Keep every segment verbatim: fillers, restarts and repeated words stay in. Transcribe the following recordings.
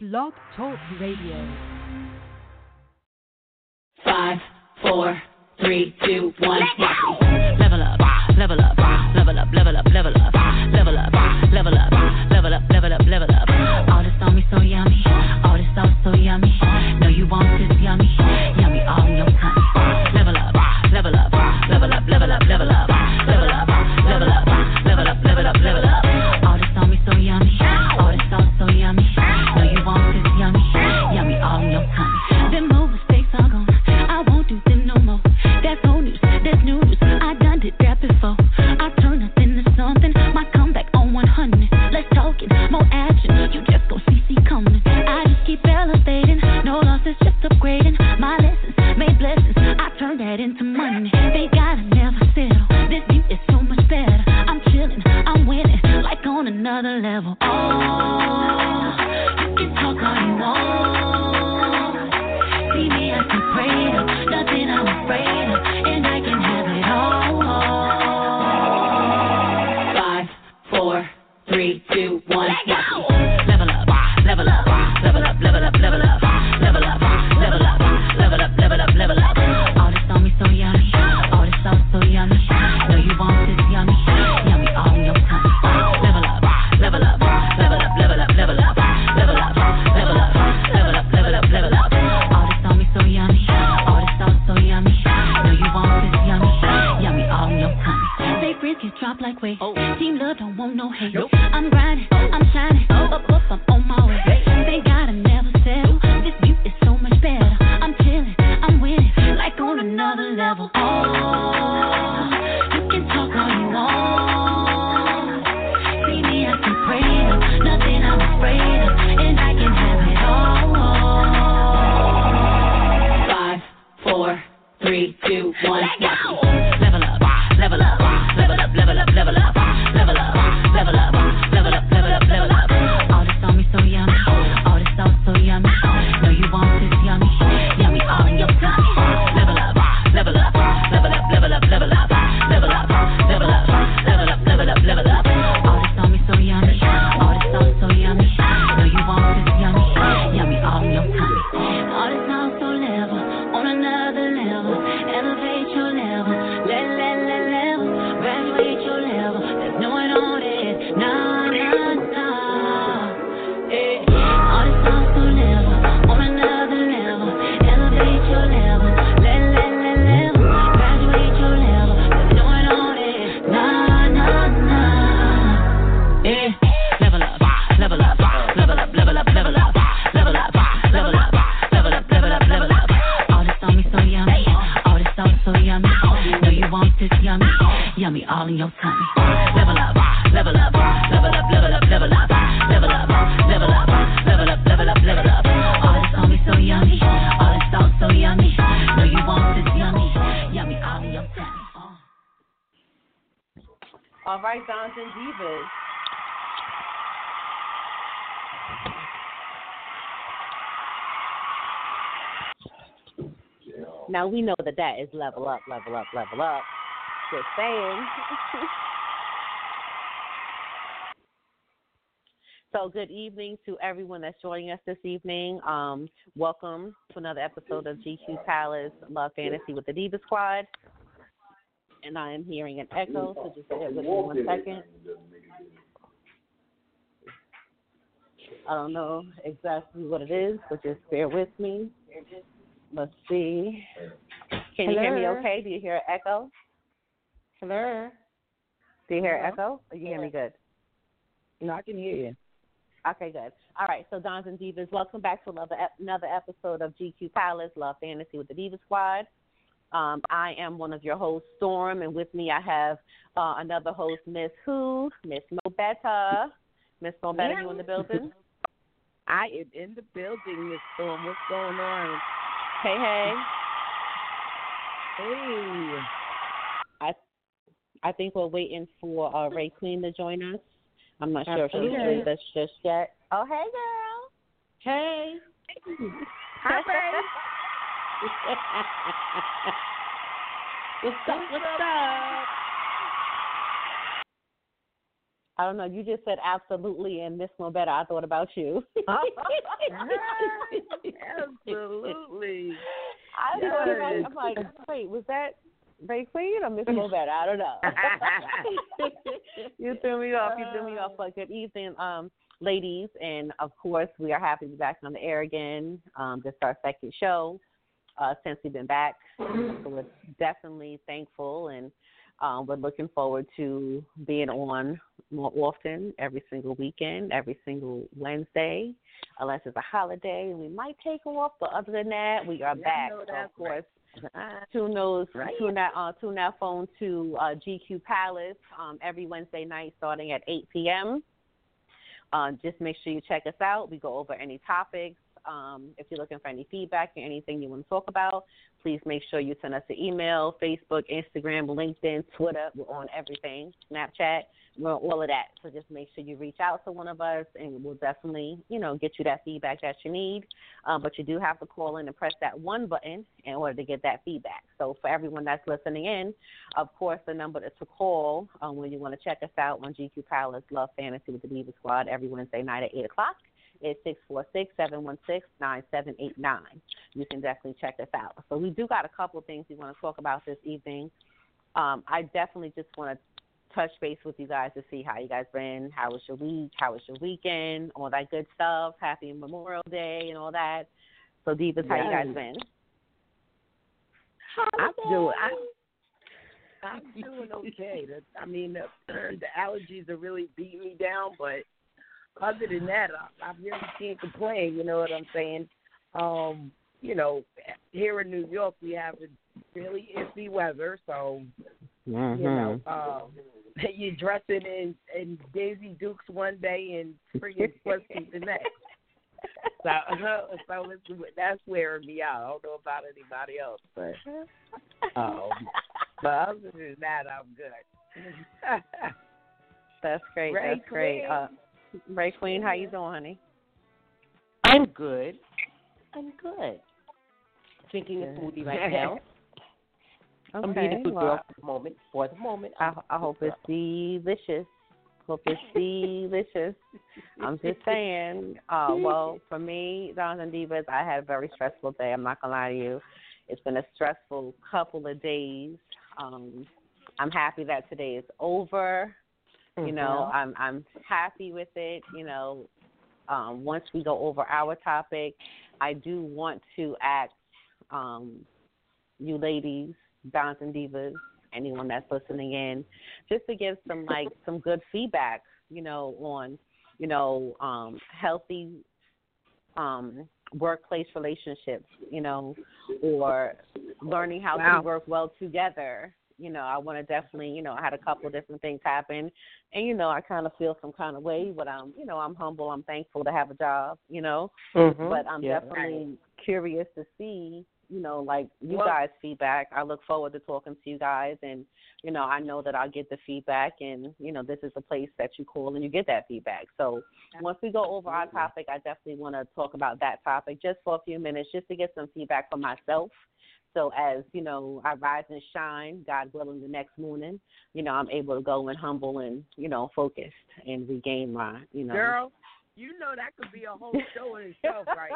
Blog Talk Radio. Five, four, three, two, one. Level up, level up, level up, level up, level up, level up, level up, level up, level up, level up. All this on me so yummy, all this sauce so yummy. Know you want this yummy, yummy all in your tummy. Level up, level up, level up, level up, level up, level up, level up, level up, level up, level up. All this on me so yummy, all this sauce so yummy. Know you want this yummy, yummy all in your tummy. Them more mistakes are gone, I won't do them no more. That's old news, that's new news. I done did that before. I turn nothing to something. My comeback on one hundred. Less talking, more action. You just gon' see see coming. I just keep elevating. No losses, just upgrading. My lessons made blessings. I turn that into money. They gotta never settle. This view is so much better. I'm chilling, I'm winning, like on another level. Oh, you can talk all you want. See me, I can pray up. Nothing I'm afraid of, and I can have it all. Five, four, three, two, one. Level up, level up, level up, level up, level up, level up, level up, level up, level up, level up. All this on me so yummy, all this sauce so yummy. Know you want this yummy, yummy all in your tummy. Level up, level up, level up, level up, level up, level up, level up, level up, level up, level up. All this on me so yummy, all this sauce so yummy. Know you want this yummy, yummy all in your tummy. They friends get dropped like weight. Team love don't want no hate. I'm grinding, I'm shining, up, up, I'm on my way. They gotta never settle. This view is so much better. I'm chilling, I'm winning, like on another level. Oh, you can talk all you want. See me, I can pray up, nothing I'm afraid of, and I can have it all. Five, four, three, two, one. Level up, level up, level up, level up, level up, level up, level up, level up, level up, level up. All this on me so yummy, all this sauce so yummy. Know you want this yummy, yummy all in your tummy. Level up, level up, level up, level up, level up, level up, level up, level up, level up, level up. All this on me so yummy, all this sauce so yummy. Know you want this yummy, yummy all in your tummy. All this sauce so level, on another level. Elevate your level, let, let, let level. Graduate your level, there's no one on it. Nah, nah, nah. Eh. All this sauce so level, on another level. Elevate your level, let, let, let level. Graduate your level, there's no one on it. Nah, nah, nah. Eh. Level up, level up, level up, level up, level up, level up, level up, level up, level up, level up. All this on me so yummy, all this sauce so yummy. Know you want this yummy, yummy all in your tummy. Level up, level up, level up, level up, level up, level up, level up, level up, level up, level up. All this on me so yummy, all this sauce so yummy. Know you want this yummy, yummy all in your tummy. All right, Dons and Divas. Now we know that that is level up, level up, level up. Just saying. So good evening to everyone that's joining us this evening. Um, welcome to another episode of G Q Palace Love Fantasy with the Diva Squad. And I am hearing an echo, so just bear with me one second. I don't know exactly what it is, but just bear with me. Let's see. Can you Hello? hear me okay? Do you hear an echo? Hello? Do you hear an echo? Or you hear me good? No, I can hear you. Okay, good. All right, so Dons and Divas, welcome back to another, another episode of G Q Palace, Love Fantasy with the Diva Squad. Um, I am one of your hosts, Storm, and with me I have uh, another host, Miss Who, Miss Mobetta. Miss Mobetta, you in the building? I am in the building, Miss Storm. What's going on? Hey, hey. Hey. I I think we're waiting for uh, Ray Queen to join us. I'm not sure Absolutely. if she's with us just yet. Oh, hey, girl. Hey. Hi, Ray. What's up? What's up? I don't know. You just said absolutely, and this one better. I thought about you. Absolutely. I yes. thought about you. I'm like, wait, was that Ray Queen or Miss Mobetta? I don't know. You threw me off. You threw me off. But good evening, um, ladies, and of course, we are happy to be back on the air again. Um, this is our second show uh, since we've been back. So we're definitely thankful, and um, we're looking forward to being on more often, every single weekend, every single Wednesday, unless it's a holiday. We might take off, but other than that, we are yeah, back. So, of course, right. tune those, right. tune that, uh, tune that phone to uh, G Q Palace um, every Wednesday night, starting at eight p.m. Uh, just make sure you check us out. We go over any topics. Um, if you're looking for any feedback or anything you want to talk about, please make sure you send us an email, Facebook, Instagram, LinkedIn, Twitter. We're on everything, Snapchat. We're on all of that. So just make sure you reach out to one of us, and we'll definitely, you know, get you that feedback that you need. Um, but you do have to call in and press that one button in order to get that feedback. So for everyone that's listening in, of course, the number to call um, when you want to check us out on G Q Palace Love Fantasy with the Diva Squad every Wednesday night at eight o'clock. Is six four six, seven one six, nine seven eight nine. You can definitely check us out. So we do got a couple of things we want to talk about this evening. Um, I definitely just want to touch base with you guys to see how you guys been. How was your week? How was your weekend? All that good stuff. Happy Memorial Day and all that. So, Divas, how you guys been? I'm doing. I'm, I'm doing okay. I mean, the, the allergies are really beating me down, but other than that, I, I really can't complain. You know what I'm saying? Um, you know, here in New York, we have a really iffy weather, so mm-hmm. you know, um, you're dressing in, in Daisy Dukes one day and friggin' sweatsuit the next. So, so it's, that's wearing me out. I don't know about anybody else, but um, but other than that, I'm good. That's great. Ray that's great. Uh, Ray Queen, how you doing, honey? I'm good. I'm good. Drinking a smoothie right now. Okay, I'm being a good well, girl for the moment. For the moment. I, I hope it's delicious. Hope it's delicious. I'm just saying. Uh, well, for me, Dons and Divas, I had a very stressful day. I'm not gonna lie to you. It's been a stressful couple of days. Um, I'm happy that today is over. You know, mm-hmm. I'm I'm happy with it. You know, um, once we go over our topic, I do want to ask um, you ladies, Dons and Divas, anyone that's listening in, just to give some like some good feedback. You know, on you know um, healthy um, workplace relationships. You know, or learning how wow. to work well together. You know, I want to definitely, you know, I had a couple of different things happen. And, you know, I kind of feel some kind of way, but I'm, you know, I'm humble. I'm thankful to have a job, you know. Mm-hmm. But I'm yeah, definitely right. curious to see, you know, like you well, guys' feedback. I look forward to talking to you guys. And, you know, I know that I'll get the feedback. And, you know, this is the place that you call and you get that feedback. So once we go over our topic, I definitely want to talk about that topic just for a few minutes, just to get some feedback from myself. So as, you know, I rise and shine, God willing, the next morning, you know, I'm able to go and humble and, you know, focused and regain my, you know. Girl, you know that could be a whole show in itself, right?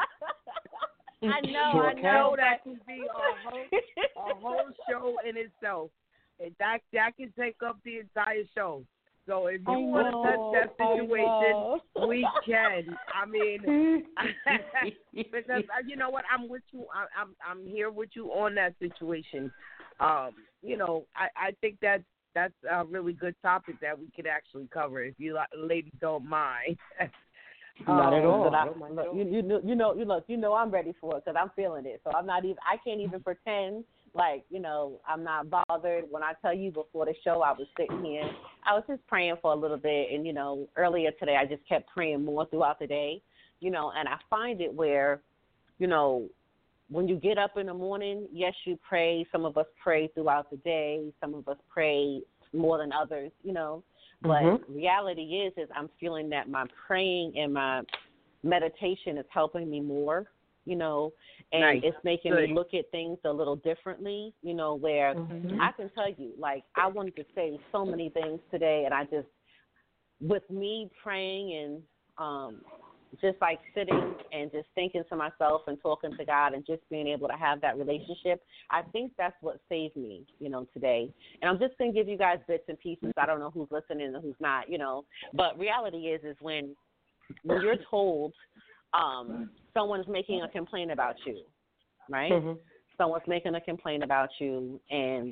I know, I know. That could be a whole, a whole show in itself. And that, that can take up the entire show. So if you I want know, to touch that situation, we can. I mean, because you know what, I'm with you. I, I'm I'm here with you on that situation. Um, you know, I, I think that that's a really good topic that we could actually cover if you ladies don't mind. Not at all. I, look, you, you know, you know, you look, you know, I'm ready for it because I'm feeling it. So I'm not even. I can't even pretend. Like, you know, I'm not bothered. When I tell you before the show, I was sitting here. I was just praying for a little bit. And, you know, earlier today, I just kept praying more throughout the day, you know, and I find it where, you know, when you get up in the morning, yes, you pray. Some of us pray throughout the day. Some of us pray more than others, you know. But mm-hmm. reality is, is I'm feeling that my praying and my meditation is helping me more. You know, and nice. It's making Good. me look at things a little differently, you know, where mm-hmm. I can tell you, like, I wanted to say so many things today, and I just, with me praying and um, just like sitting and just thinking to myself and talking to God and just being able to have that relationship, I think that's what saved me, you know, today. And I'm just going to give you guys bits and pieces. I don't know who's listening and who's not, you know. But reality is, is when when you're told um, someone's making a complaint about you, right? Mm-hmm. Someone's making a complaint about you and,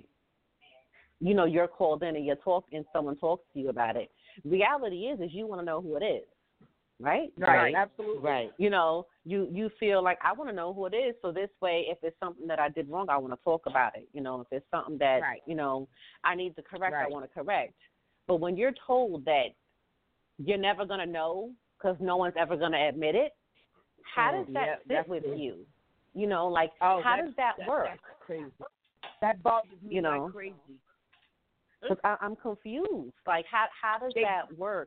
you know, you're called in and you're talk, and someone talks to you about it. Reality is, is you want to know who it is. Right? Right, right, absolutely. Right. You know, you, you feel like I want to know who it is, so this way, if it's something that I did wrong, I want to talk about it. You know, if it's something that, right. you know, I need to correct, right. I want to correct. But when you're told that you're never going to know because no one's ever going to admit it, how does that yeah, sit with you? You know, like, oh, how does that, that work? That's crazy. That bothers me you know? like crazy. Because I'm confused. Like, how, how does they, that work?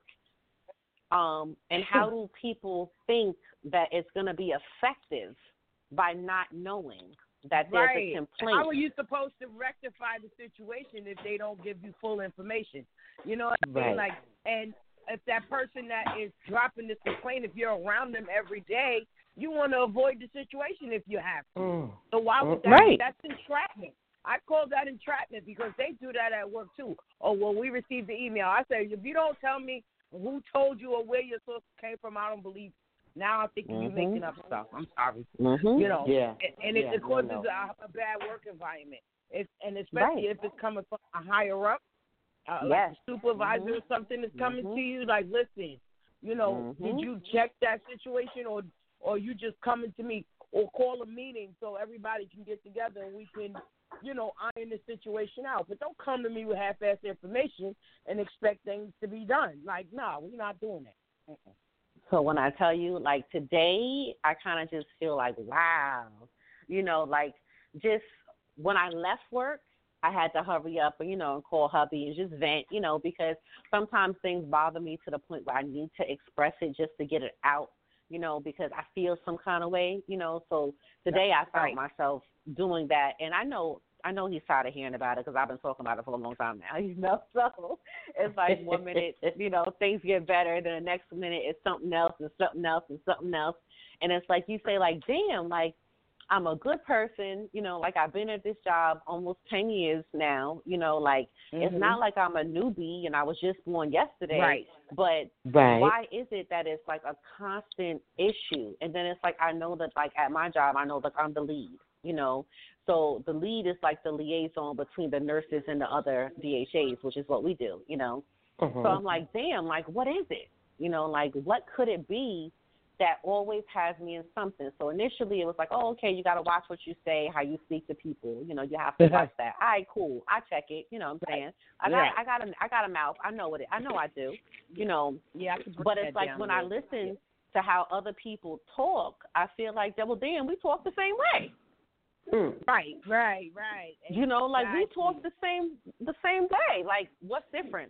Um, and how do people think that it's going to be effective by not knowing that there's right. a complaint? How are you supposed to rectify the situation if they don't give you full information? You know what I mean? Right. Like, and if that person that is dropping this complaint, if you're around them every day, you want to avoid the situation if you have to. Mm. So why would that? Right. That's entrapment. I call that entrapment because they do that at work too. Oh, well, we received the email. I say, if you don't tell me who told you or where your source came from, I don't believe. Now I'm thinking mm-hmm. you're making up stuff. I'm sorry. Mm-hmm. You know, yeah. and, and it, yeah, it causes no, no. a, a bad work environment. It's, and especially right. if it's coming from a higher up, uh, yes. like a supervisor mm-hmm. or something is coming mm-hmm. to you, like, listen, you know, mm-hmm. did you check that situation or or you just coming to me or call a meeting so everybody can get together and we can, you know, iron the situation out. But don't come to me with half-assed information and expect things to be done. Like, no, nah, we're not doing that. Mm-mm. So when I tell you, like, today, I kind of just feel like, wow. You know, like, just when I left work, I had to hurry up and, you know, and call hubby and just vent, you know, because sometimes things bother me to the point where I need to express it just to get it out, you know, because I feel some kind of way, you know. So today I found right. myself doing that. And I know I know he's tired of hearing about it because I've been talking about it for a long time now, you know. So it's like one minute, you know, things get better. Then the next minute it's something else and something else and something else. And it's like you say, like, damn, like, I'm a good person, you know, like I've been at this job almost ten years now, you know, like mm-hmm. it's not like I'm a newbie and I was just born yesterday, right. but right. why is it that it's like a constant issue? And then it's like I know that, like, at my job, I know that I'm the lead, you know, so the lead is like the liaison between the nurses and the other D H As, which is what we do, you know. Mm-hmm. So I'm like, damn, like, what is it? You know, like, what could it be that always has me in something? So initially it was like, oh, okay, you got to watch what you say, how you speak to people. You know, you have to watch that. All right, cool. I check it. You know what I'm saying? I got, right. I got, a, I got a mouth. I know what it. I know I do. You know. Yeah. But it's like when I listen to how other people talk, I feel like, well, damn, we talk the same way. Mm. Right, right, right. You know, like exactly. we talk the same, the same way. Like, what's different?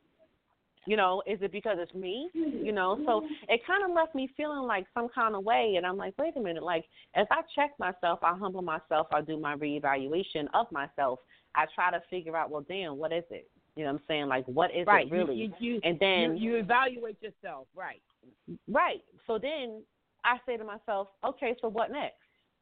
You know, is it because it's me? You know, so it kind of left me feeling like some kind of way. And I'm like, wait a minute. Like, as I check myself, I humble myself, I do my reevaluation of myself. I try to figure out, well, damn, what is it? You know what I'm saying? Like, what is right. it really? You, you, you, and then you, you evaluate yourself. Right. Right. So then I say to myself, okay, so what next?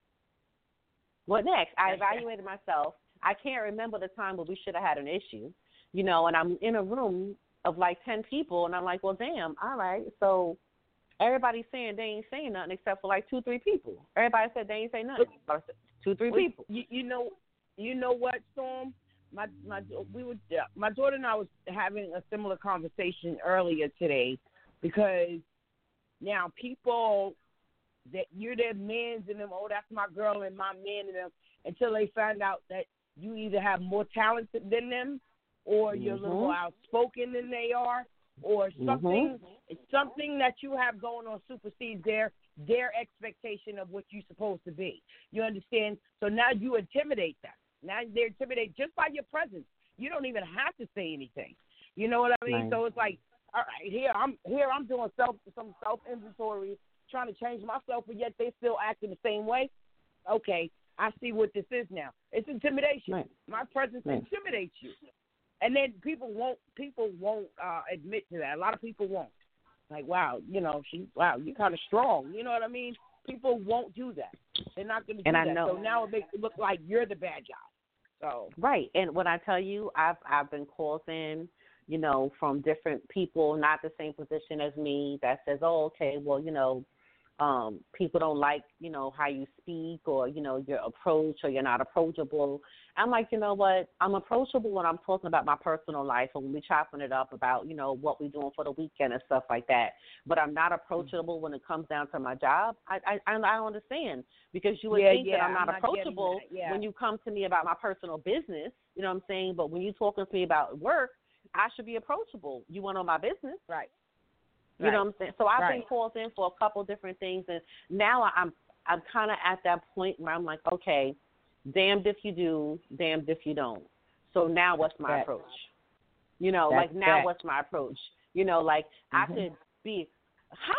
What next? I evaluated myself. I can't remember the time where we should have had an issue, you know, and I'm in a room of like ten people, and I'm like, well, damn, all right. So everybody's saying they ain't saying nothing except for like two, three people. Everybody said they ain't saying nothing. Two, three well, people. You, you know, you know what, Storm? My my we were my daughter and I was having a similar conversation earlier today, because now people that you're their mans and them, oh, that's my girl and my man and them, until they find out that you either have more talent than them, or you're mm-hmm. a little more outspoken than they are, or something mm-hmm. something that you have going on supersedes their their expectation of what you're supposed to be. You understand? So now you intimidate them. Now they're intimidated just by your presence. You don't even have to say anything. You know what I mean? Right. So it's like, all right, here I'm here I'm doing self some self inventory, trying to change myself, but yet they still acting the same way. Okay, I see what this is now. It's intimidation. Right. My presence right. intimidates you. and then people won't people won't uh, admit to that. A lot of people won't. Like, wow, you know, she, wow, you're kind of strong. You know what I mean? People won't do that. They're not going to do and I that. know. So now it makes it look like you're the bad guy. So right, and when I tell you, I've I've been calls in, you know, from different people, not the same position as me, that says, oh, okay, well, you know, um, people don't like, you know, how you speak or, you know, your approach or you're not approachable. I'm like, you know what, I'm approachable when I'm talking about my personal life and when we're chopping it up about, you know, what we're doing for the weekend and stuff like that. But I'm not approachable when it comes down to my job. I I, I don't understand because you would yeah, think yeah, that I'm not, I'm not approachable yeah. when you come to me about my personal business, you know what I'm saying? But when you're talking to me about work, I should be approachable. You want to know my business. Right. You right. know what I'm saying? So I've right. been called in for a couple different things, and now I'm I'm kind of at that point where I'm like, okay, damned if you do, damned if you don't. So now what's my That's, approach? You know, that's like now that. what's my approach? You know, like mm-hmm. I could be, hi,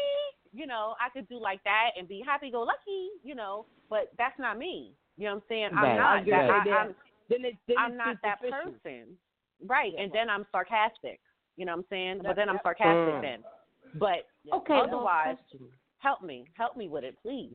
you know, I could do like that and be happy-go-lucky, you know, but that's not me. You know what I'm saying? Right. I'm not that. Right. I, I'm, then it, then I'm not that person. Right, yeah, and then I'm sarcastic. You know what I'm saying? But then I'm sarcastic mm. then. But okay, otherwise, help me. Help me with it, please.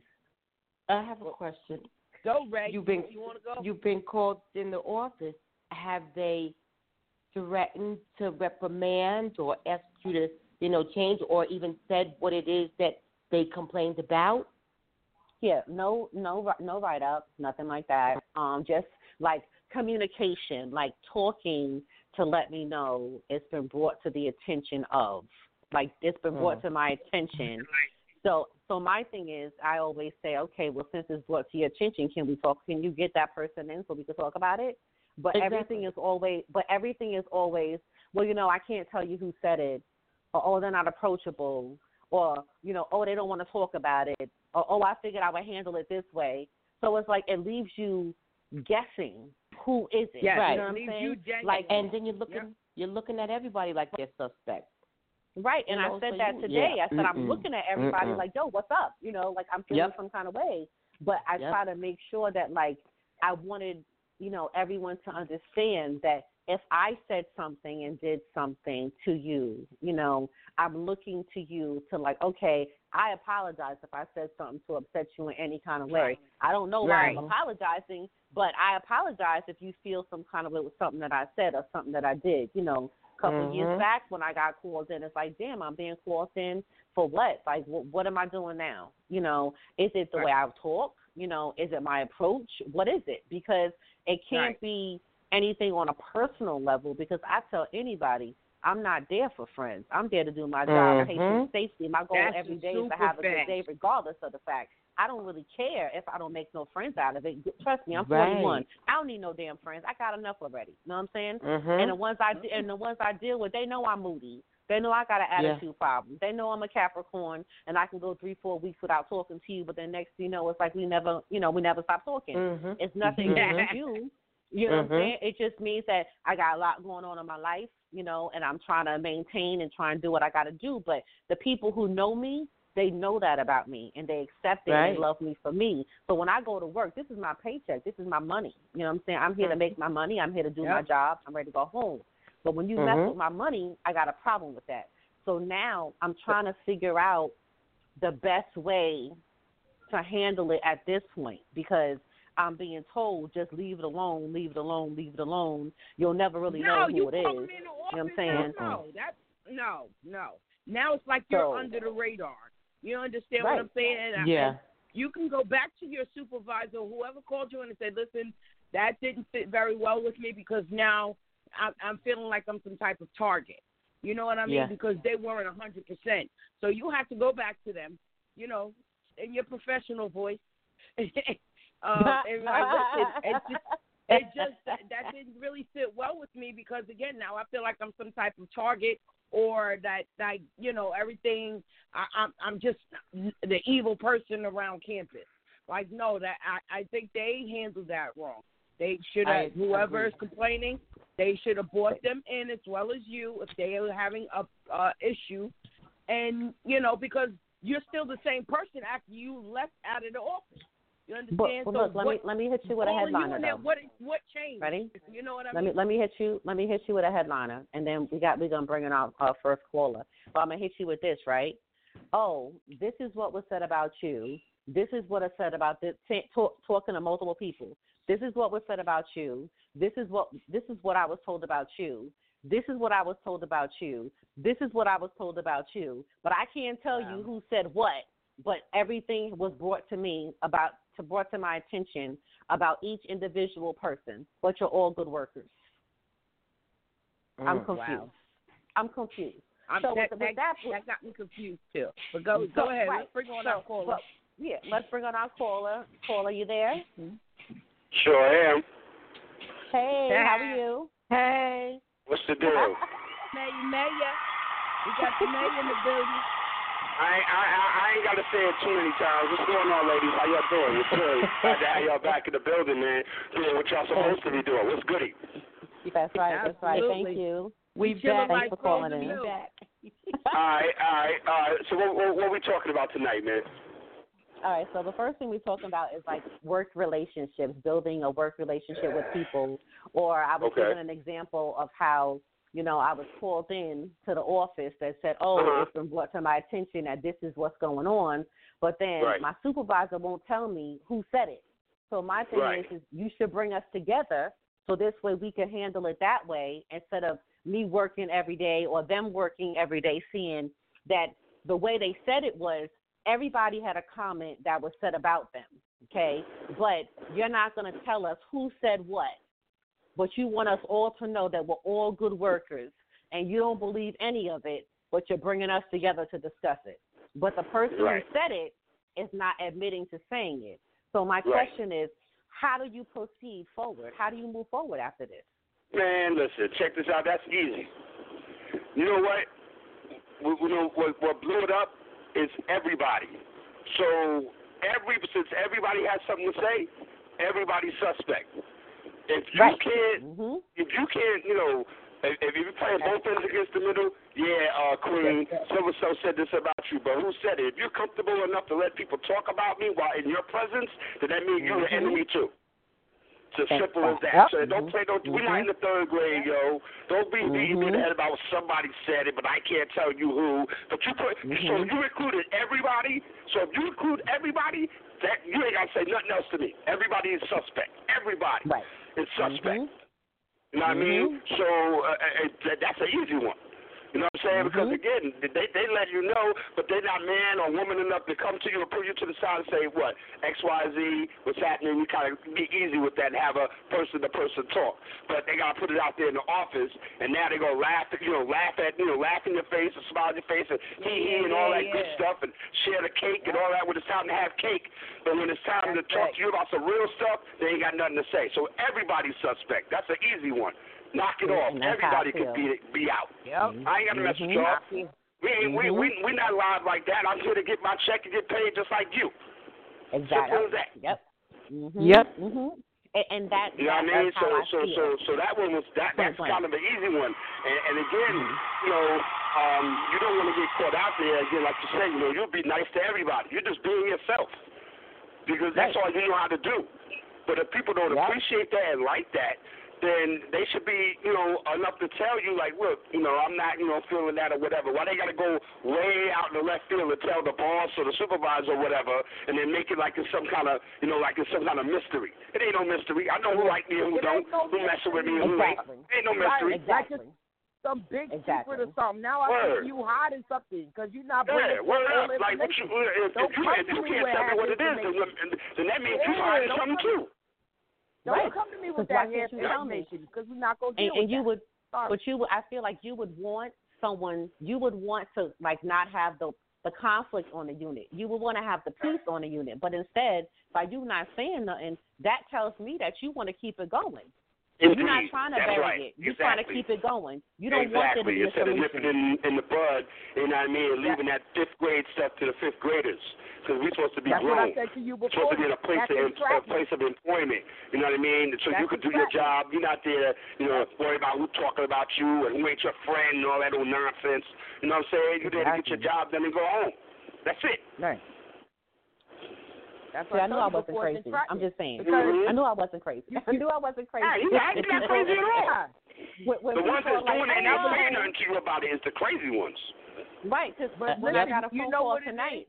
I have a question. Go, Ray. You've been, you want to go? You've been called in the office. Have they threatened to reprimand or asked you to, you know, change or even said what it is that they complained about? Yeah, no, no, no write-up, nothing like that. Um, just like communication, like talking to let me know it's been brought to the attention of, like it's been brought mm. to my attention. So, so my thing is, I always say, okay, well, since it's brought to your attention, can we talk? Can you get that person in so we can talk about it? But exactly. everything is always, but everything is always, well, you know, I can't tell you who said it, or oh, they're not approachable, or you know, oh, they don't want to talk about it, or oh, I figured I would handle it this way. So it's like it leaves you guessing who is it. Yes, right. You know what I'm saying? Like, and then you're looking, yep. you're looking at everybody like they're suspect. Right, and you know, I said so that you, today. yeah. I said Mm-mm. I'm looking at everybody Mm-mm. like, yo, what's up? You know, like I'm feeling yep. some kind of way. But I yep. try to make sure that, like, I wanted, you know, everyone to understand that if I said something and did something to you, you know, I'm looking to you to like, okay, I apologize if I said something to upset you in any kind of way. Right. I don't know right. why I'm apologizing, but I apologize if you feel some kind of way with something that I said or something that I did, you know. Couple mm-hmm. years back when I got called in, it's like, damn, I'm being called in for what? Like, what, what am I doing now? You know, is it the right. way I talk? You know, is it my approach? What is it? Because it can't right. be anything on a personal level because I tell anybody, I'm not there for friends. I'm there to do my job, mm-hmm. patient safety. My goal That's every day is to have a good day regardless of the fact. I don't really care if I don't make no friends out of it. Trust me, I'm right. forty-one. I don't need no damn friends. I got enough already. You know what I'm saying? Mm-hmm. And the ones I and the ones I deal with, they know I'm moody. They know I got an attitude yeah. problem. They know I'm a Capricorn, and I can go three, four weeks without talking to you. But then next thing you know, it's like we never, you know, we never stop talking. Mm-hmm. It's nothing mm-hmm. against you. You know mm-hmm. what I'm saying? It just means that I got a lot going on in my life, you know, and I'm trying to maintain and try and do what I got to do. But the people who know me, they know that about me, and they accept it right. and they love me for me. So when I go to work, this is my paycheck. This is my money. You know what I'm saying? I'm here to make my money. I'm here to do yep. my job. I'm ready to go home. But when you mm-hmm. mess with my money, I got a problem with that. So now I'm trying to figure out the best way to handle it at this point because I'm being told just leave it alone, leave it alone, leave it alone. You'll never really no, know who you it is. Call them in the office, you know what I'm saying? No, no, that's, no, no. Now it's like you're so, under the radar. You understand right. what I'm saying? And yeah. I, you can go back to your supervisor, whoever called you in and said, listen, that didn't fit very well with me because now I'm, I'm feeling like I'm some type of target. You know what I mean? Yeah. Because they weren't one hundred percent. So you have to go back to them, you know, in your professional voice. um, and like, listen, it just, it just that, that didn't really sit well with me because, again, now I feel like I'm some type of target or that, that you know, everything, I, I'm, I'm just the evil person around campus. Like, no, that I, I think they handled that wrong. They should have, whoever agree. is complaining, they should have brought them in as well as you if they are having a uh, issue. And, you know, because you're still the same person after you left out of the office. You understand? But, but so look, let what, me let me hit you with a all of you headliner in there, though. What what changed? Ready? You know what I Let mean? me let me hit you let me hit you with a headliner, and then we got we're gonna bring in our, our first caller. But I'm gonna hit you with this, right? Oh, this is what was said about you. This is what was said about this. T- talk, talking to multiple people. This is what was said about you. This is what this is what I was told about you. This is what I was told about you. This is what I was told about you. But I can't tell Wow. you who said what. But everything was brought to me about to brought to my attention about each individual person. But you're all good workers. I'm confused. Wow. I'm confused. I'm, So that, with, that, with that, that got me confused too. But go so, go ahead. right. Let's bring on so, our caller. so, yeah, let's bring on our caller. Caller, you there? Sure am. Hey, Hey. how are you? Hey. What's the deal? May Mayor. We got the mayor in the building. I ain't, I, I, I ain't got to say it too many times. What's going on, ladies? How y'all doing? What's good? Glad to have y'all back in the building, man. Doing what y'all supposed to be doing. What's goody? That's right. That's right. Absolutely. Thank you. We chilling back. Thanks like for calling frozen in. milk. Back. All right, all right, all right. So what, what, what are we talking about tonight, man? All right. So the first thing we're talking about is like work relationships, building a work relationship with people. Or I was Okay. giving an example of how, you know, I was called in to the office that said, oh, Uh-huh. it's been brought to my attention that this is what's going on. But then Right. my supervisor won't tell me who said it. So my thing Right. is, is you should bring us together so this way we can handle it that way instead of me working every day or them working every day, seeing that the way they said it was everybody had a comment that was said about them, okay? But you're not going to tell us who said what. But you want us all to know that we're all good workers, and you don't believe any of it, but you're bringing us together to discuss it. But the person Right. who said it is not admitting to saying it. So my Right. question is, how do you proceed forward? How do you move forward after this? Man, listen, check this out. That's easy. You know what? We, we know what, what blew it up is everybody. So every since everybody has something to say, everybody's suspect. If you Right. can't, Mm-hmm. if you can't, you know, if, if you're playing both ends against the middle, yeah, uh, Queen, so and so said this about you, but who said it? If you're comfortable enough to let people talk about me while in your presence, then that means you're the Mhm. enemy too. It's as That's simple as that. right. So don't play no. We're not in the third grade, yo. Don't be beating me in the head about somebody said it, but I can't tell you who. But you put. Mhm. So you included everybody. So if you include everybody, that you ain't gotta say nothing else to me. Everybody is suspect. Everybody Right. is suspect. Mhm. You know what I mean? So uh, uh, that's an easy one. You know what I'm saying? Because, Mhm. again, they they let you know, but they're not man or woman enough to come to you and pull you to the side and say, what, X, Y, Z, what's happening? We kind of be easy with that and have a person-to-person talk. But they got to put it out there in the office, and now they're going to laugh, you know, laugh at, you know, laugh in your face and smile in your face and hee-hee and all that Yeah, good yeah. stuff and share the cake and all that when it's time to have cake. But when it's time That's to talk right. to you about some real stuff, they ain't got nothing to say. So everybody's suspect. That's an easy one. Knock it Yeah, off. and that's how I Everybody could feel. be be out. Yep. I ain't got to mess with Mhm. y'all. We ain't we Mhm. we we not live like that. I'm here to get my check and get paid just like you. Exactly. Simple as that. Yep. Mm-hmm. Yep. Mm-hmm. And, and that, You know that what I mean? that's So how I so feel. so so that one was that that's Point kind of an easy one. And, and again, you know, um, you don't want to get caught out there again, like you said. You know, you'll be nice to everybody. You're just being yourself because that's Right. all you know how to do. But if people don't Yep. appreciate that and like that, then they should be, you know, enough to tell you, like, look, you know, I'm not, you know, feeling that or whatever. Why they got to go way out in the left field and tell the boss or the supervisor or whatever, and then make it like it's some kind of, you know, like it's some kind of mystery. It ain't no mystery. I know who like me and who It don't, ain't no who messing with me and who ain't. Exactly. Ain't no mystery. Exactly. Some big Exactly. secret or something. Now I Word. think you hiding something because you're not Yeah, bringing word all up. Like, what you, information. if, Don't if you, come if to you me can't with tell me half what it is, then, information. then that means you Yeah, hiding don't something come- too. Don't Right. come to me with Because that why half can't you tell me? information because we're not going to deal And, and with you that. would, Sorry. but you would, I feel like you would want someone, you would want to like not have the the conflict on the unit. You would want to have the peace on the unit. But instead, by you not saying nothing, that tells me that you want to keep it going. Indeed. You're not trying to That's bury right. it. You're exactly. trying to keep it going. You don't want there to exactly. be a Instead of nipping solution. in, in the bud, you know what I mean, and leaving that fifth grade stuff to the fifth graders. Because we're supposed to be That's what grown. I said to you We're before. supposed to be in a place, That's of, a entrapment. place of employment. You know what I mean? So you That's could do your entrapment. job. You're not there, you know, worry about who talking about you and who ain't your friend and all that old nonsense. You know what I'm saying? You're there to get your Exactly. job done and go home. That's it. Right. That's See, what I knew I told you wasn't before, it's crazy. I'm entrapment. just saying. Mhm. I knew I wasn't crazy. I knew I wasn't crazy. Yeah, you're not, you're not crazy at all. When, when The ones people that's are like, doing it and oh, not saying no. nothing to you about it is the crazy ones. Right, because But when I listen, got a you phone know call what it tonight.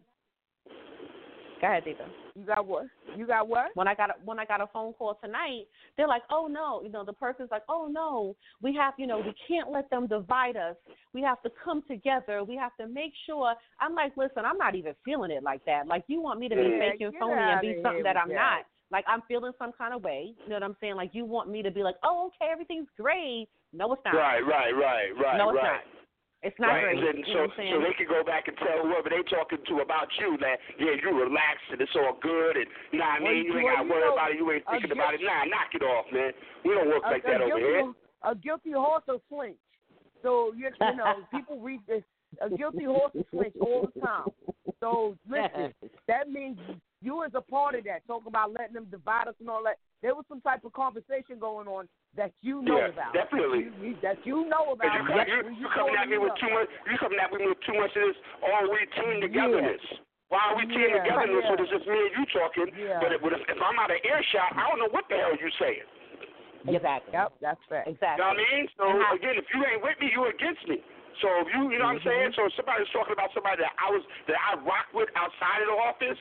Go ahead, Diva. You got what? You got what? When I got a, when I got a phone call tonight, they're like, "Oh no," you know, the person's like, "Oh no, we have, you know, we can't let them divide us. We have to come together. We have to make sure." I'm like, "Listen, I'm not even feeling it like that. Like, you want me to be Yeah, fake and get phony and outta be here something that with I'm that. not. Like, I'm feeling some kind of way. You know what I'm saying? Like, you want me to be like, "Oh, okay, everything's great." No, it's not. Right, right, right, right, no, it's right. not. It's not right. great. And then, you so, know what I'm saying? so they can go back and tell whoever they talking to about you that, yeah, you relaxed and it's all good and, you know what I Well, mean, you ain't well, got to you worry know, about it, you ain't a thinking guil- about it. Nah, knock it off, man. We don't work a, like a that over guilty, here. A guilty horse will flinch. So, you, you know, people read this. A guilty horse will flinch all the time. So, listen, that means you as a part of that, talking about letting them divide us and all that. There was some type of conversation going on that you know Yeah, about. definitely. You, you, that you know about. You, come, you, When you coming at me with up. too much. You coming at me with too much of this. All we team togetherness. Why are we team Yeah, togetherness yeah. when it's just me and you talking? Yeah. But if, if, if I'm out of earshot, I don't know what the hell you saying. Exactly. Yep, that's fair. Exactly. You know what I mean? So, And I- again, if you ain't with me, you against me. So, if you, you know what I'm saying? So, if somebody's talking about somebody that I was, that I rock with outside of the office,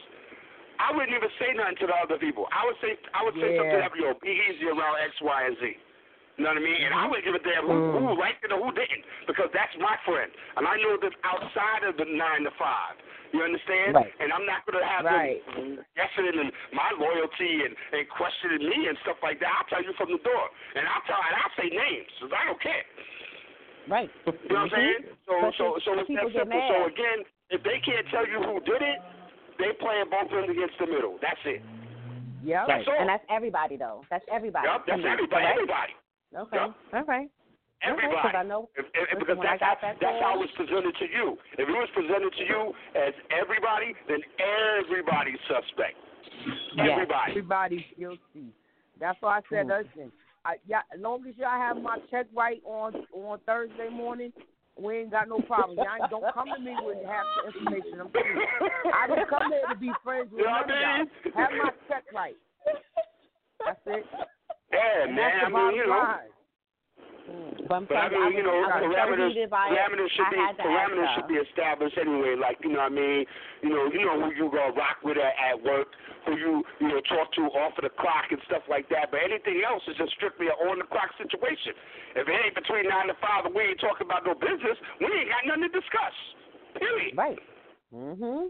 I wouldn't even say nothing to the other people. I would say, I would say Yeah. something like, yo, be easy around X, Y, and Z. You know what I mean? And I wouldn't give a damn who, Mm. who liked it or who didn't, because that's my friend. And I know this outside of the nine to five. You understand? Right. And I'm not going to have Right. them guessing in my loyalty and, and questioning me and stuff like that. I'll tell you from the door. And I'll tell, and I'll say names, because I don't care. Right. You know what I'm saying? So, But so, see, so it's people that get simple. mad. So again, if they can't tell you who did it, they playing both ends against the middle. That's it. Yep. That's all. And that's everybody, though. That's everybody. Yep, that's to me, everybody. correct? Everybody. Okay. Yep. Okay. Everybody. Because I know. If, if, listen, because when I that's, got how, that that's how call- it was presented to you. If it was presented to you as everybody, then everybody's suspect. Yes. Everybody. Everybody's guilty. That's why I said, Mm. listen, I, yeah, as long as y'all have my check right on on Thursday morning, we ain't got no problem. Y'all ain't, don't come to me with half the information. I'm telling you. I don't come here to be friends with You know none what of I y'all. mean? Have my check right. That's it. Yeah, And man. that's I the mean, bottom you know. line. But I'm But I telling mean, you, you know, I was, I was so parameters, heated by it, parameters should I be had to parameters ask should her. be established anyway. Like, you know what I mean? You know, you know who you gonna rock with at, at work, who you you know talk to off of the clock and stuff like that. But anything else is just strictly an on the clock situation. If it ain't between nine to five and we ain't talking about no business, we ain't got nothing to discuss. Period. Right. Mhm.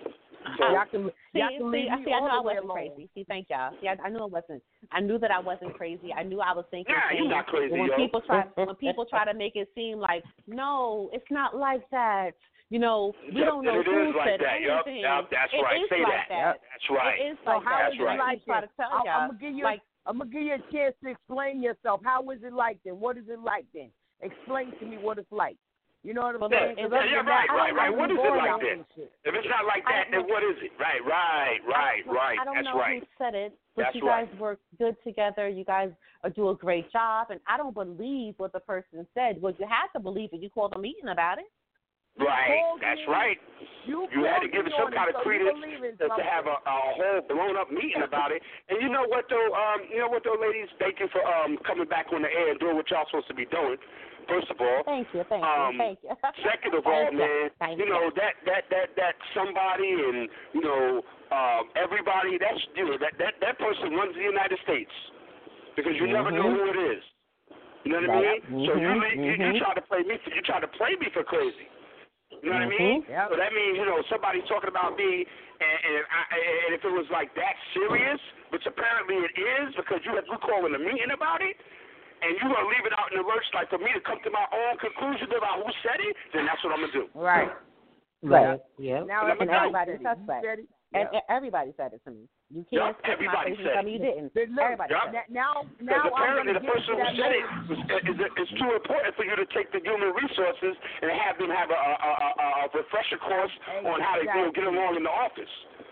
So, Y'all can, See, y'all can see, leave I me see. I all knew I the way wasn't alone. crazy. See, thank y'all. See, I, I knew I wasn't. I knew that I wasn't crazy. I knew I was thinking. Nah, you're things. not crazy, But when yo. people try, when people try to make it seem like, no, it's not like that. You know, we Yep, don't know and it who is like said that. Yup, anything. yup, that's It right. is Say like that. that. That's right. It is So like how that. is right. it like I try then? to tell I'm, y'all, I'm gonna give you. like, I'm gonna give you a chance to explain yourself. How is it like then? What is it like then? Explain to me what it's like. You know what I'm Well, saying? look, 'Cause it's- other Yeah, than right, that, right, I'm right. not What is it bored like out then? with shit. If it's not like that, I- then what is it? Right, right, right, I don't, right. I don't That's know right. who said it, but That's you guys right. work good together. You guys uh, do a great job, and I don't believe what the person said. Well, you had to believe it. You called a meeting about it. Right, called that's me. right. You, You had to called give me it some on kind of so you credence believe in to, to something. have a, a whole blown up meeting about it. And you know what though, um, you know what though, ladies, thank you for um coming back on the air and doing what y'all supposed to be doing. First of all, Thank you, thank um, you, thank you. second of all, Thank you, man, thank you know that that that that somebody and you know um, everybody that's you know that that that person runs the United States because you never know Mhm. who it is. You know what Right. I mean? So you, Mhm, you you mhm. try to play me for you try to play me for crazy. You know what I Mhm. mean? Yep. So that means, you know, somebody's talking about me, and, and, I, and if it was like that serious, which apparently it is, because you have you calling a meeting about it, and you're going to leave it out in the lurch, like for me to come to my own conclusion about who said it, then that's what I'm going to do. Right. Right. Yeah. Now And everybody everybody's said it. You suspect. said it. And Yep. and everybody said it to me. You can't Yup, sit in my everybody face and said tell it. me you didn't. But look, Everybody Yup. said it. now, Because now I'm apparently going to the get person to who that said it moment. was, is, is too important for you to take the human resources and have them have a, a, a, a refresher course on how to you know, get along in the office.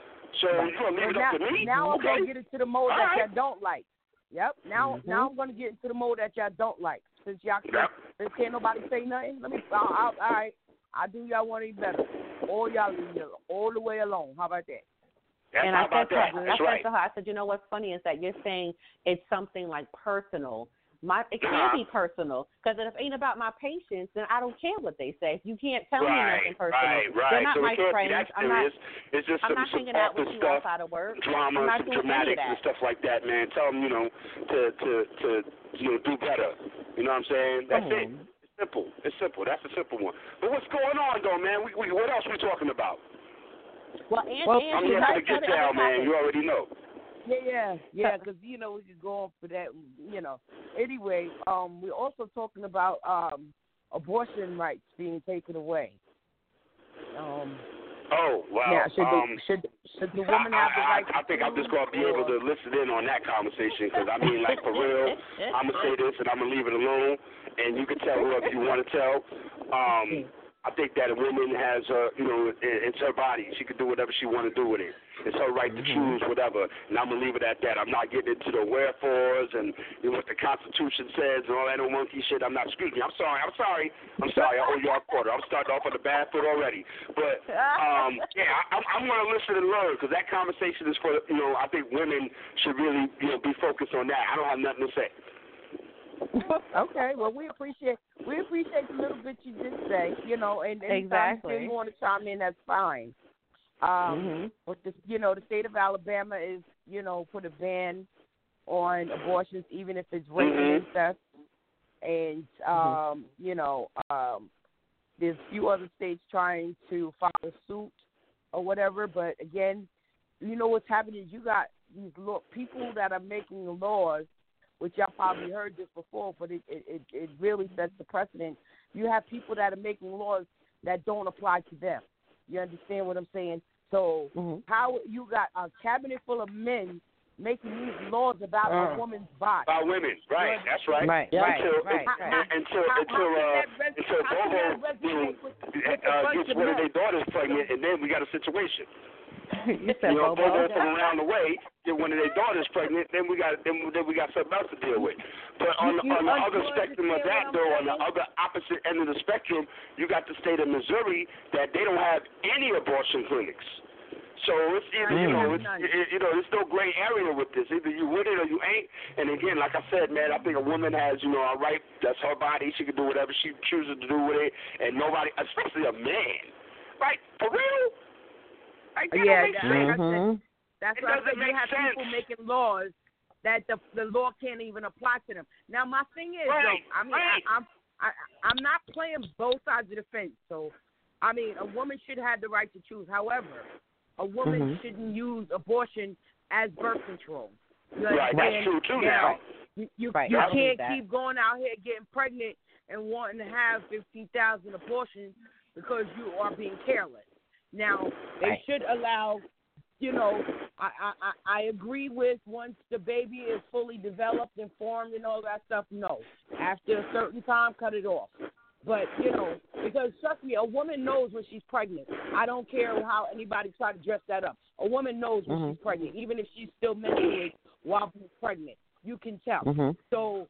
So you're going to leave it now, up to me? now I'm okay. going to get into the mode All that right. y'all don't like. Yep. Now, Mhm. now I'm going to get into the mode that y'all don't like. Since y'all can't, Yep. since can't nobody say nothing, let me. I'll, I'll, all right. I'll do y'all one any better. All y'all leave me all the way alone. How about that? That's and how I about said that? to, That's I right. said to her, I said, you know what's funny is that you're saying it's something like personal. My it can Uh-huh. be personal because if it ain't about my patients, then I don't care what they say. If you can't tell me Right, nothing personal, right, right. they're not So my it can't friends. be that I'm not. serious. It's just I'm some, not some hanging out with office you stuff, outside of work. drama, I'm not some doing any of dramatics that. and stuff like that, man. Tell them, you know, to to to you know do better. You know what I'm saying? That's Come it. on. It's simple. It's simple. That's a simple one. But what's going on though, man? We, we what else we talking about? Well, and, Well, and I'm you here for might the get tell the down, other man. topic. You already know. Yeah, yeah, yeah. Because you know we could go on for that. You know. Anyway, um, we're also talking about um, abortion rights being taken away. Um, Oh, well, now, should, um, the, should should the woman I, have the I, right? I, I think I'm just going to be able to listen in on that conversation because, I mean, like, for real, I'm going to say this and I'm going to leave it alone, and you can tell whoever you want to tell. Um, I think that a woman has, uh, you know, it, it's her body. She can do whatever she want to do with it. It's her right to choose whatever, and I'm going to leave it at that. I'm not getting into the wherefores and you know, what the Constitution says and all that old monkey shit. I'm not, excuse me, I'm sorry, I'm sorry, I'm sorry, I owe you a quarter. I'm starting off on the bad foot already. But, um, yeah, I, I'm, I'm going to listen and learn because that conversation is for, you know, I think women should really, you know, be focused on that. I don't have nothing to say. Okay, well, we appreciate we appreciate the little bit you did say, you know, and anytime Exactly. you want to chime in, that's fine. Um, Mm-hmm. But the, you know, the state of Alabama is, you know, put a ban on abortions, even if it's rape Mhm. and incest, and um, you know, um, there's a few other states trying to follow suit or whatever. But again, you know what's happening is you got these law, people that are making laws. Which y'all probably heard this before, but it, it, it really sets the precedent. You have people that are making laws that don't apply to them. You understand what I'm saying? So Mm-hmm. how you got a cabinet full of men making these laws about Uh. a woman's body? About women, right, that's right. Right, Yeah. right, Until, right, until, right. until, How- until, how can uh, that res- until how can Bobo that you know, resonate with- with a uh, bunch gets of one of men? their daughters pregnant, and then we got a situation. You said You know, Bobo. Bobo from around the way get one of their daughters pregnant, then we got then, then we got something else to deal with. But on the, You- on the you other understand spectrum of what that, I'm though, on the saying? other opposite end of the spectrum, you got the state of Missouri that they don't have any abortion clinics. So it's either, you know, it's, it, you know, there's no gray area with this. Either you with it or you ain't. And again, like I said, man, I think a woman has, you know, a right. That's her body. She can do whatever she chooses to do with it, and nobody, especially a man, right? For real. Like, that Yeah, don't make that- sense. like I said, Mm-hmm. That's It why I doesn't said you make have sense. people making laws that the the law can't even apply to them. Now my thing is, Right, though, I mean, right. I, I'm I, I'm not playing both sides of the fence. So, I mean, a woman should have the right to choose. However, a woman Mhm. shouldn't use abortion as birth control. You Right, that's understand? true too. Now, Now, you you, Right, you I believe can't that. keep going out here getting pregnant and wanting to have fifteen thousand abortions because you are being careless. Now, they Right. should allow, you know, I, I, I I agree with once the baby is fully developed and formed and all that stuff, no. After a certain time, cut it off. But, you know, because trust me, a woman knows when she's pregnant. I don't care how anybody try to dress that up. A woman knows when Mhm. she's pregnant, even if she's still menstruating while being pregnant. You can tell. Mhm. So,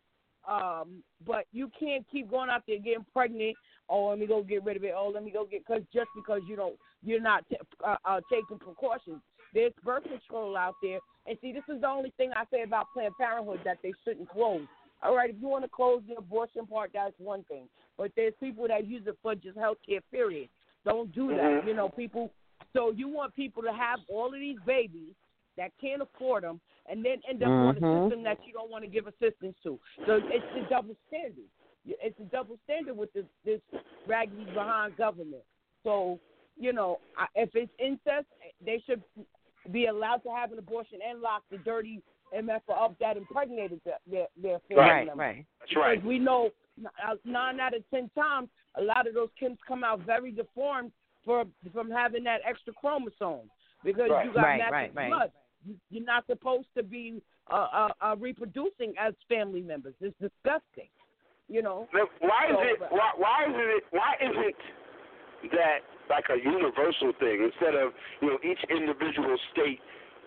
um, but you can't keep going out there getting pregnant. Oh, let me go get rid of it. Oh, let me go get because just because you don't, you're not t- uh, uh, taking precautions. There's birth control out there, and see, this is the only thing I say about Planned Parenthood that they shouldn't close. All right, if you want to close the abortion part, that's one thing. But there's people that use it for just health care. Period. Don't do that. Mhm. You know, people. So you want people to have all of these babies that can't afford them, and then end up on a Mhm. system that you don't want to give assistance to. So it's the double standard. It's a double standard with this, this raggedy behind government. So, you know, I- if it's incest, they should be allowed to have an abortion and lock the dirty M F up that impregnated their, their, their family Right, members. right. that's right. Because we know uh, nine out of ten times, a lot of those kids come out very deformed for, from having that extra chromosome. Because Right. you got Right, natural right, right. blood. You, you're not supposed to be uh, uh, uh, reproducing as family members. It's disgusting. You know. Now, why is So, it? but- Why, why is it? Why isn't that like a universal thing instead of you know each individual state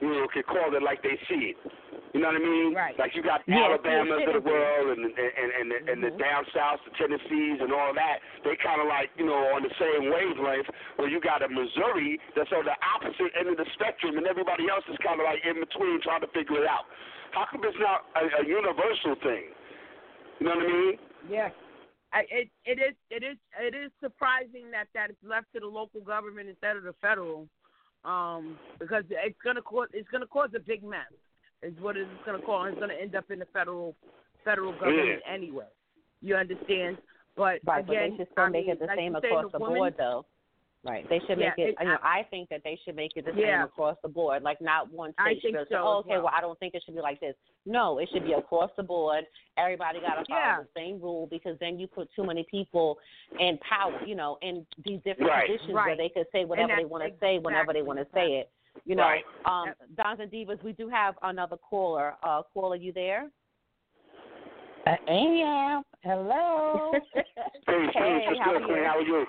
you know, can call it like they see it. You know what I mean? Right. Like you got Yeah, Alabamas it's- of the world and and and, and, the, and the down south, the Tennessees and all that. They kind of like, you know, on the same wavelength. Where you got a Missouri that's on the opposite end of the spectrum, and everybody else is kind of like in between, trying to figure it out. How come it's not a, a universal thing? You know what I mean? Yeah. I, it it is it is it is surprising that that it's left to the local government instead of the federal, um, because it's gonna cause it's gonna cause a big mess. Is what it's gonna cause. It's gonna end up in the federal federal government yeah. anyway. You understand? But Right, again, but they should still I make mean, it the like same you say, across the women, board, though. Right, they should make Yeah, it. it- you know, I think that they should make it the Yeah. same across the board. Like not one I state think should so say, "Oh, as okay, well. well, I don't think it should be like this." No, it should be across the board. Everybody got to follow Yeah. the same rule because then you put too many people in power. You know, in these different Right. positions Right. where they could say whatever they that's want to say whenever they want to exactly say it. You know, Right. um, Dons and Divas, we do have another caller. Uh, caller, you there? I am. Hello. Hey, Hey, Steve, what's how good, are Queen? you? How are you?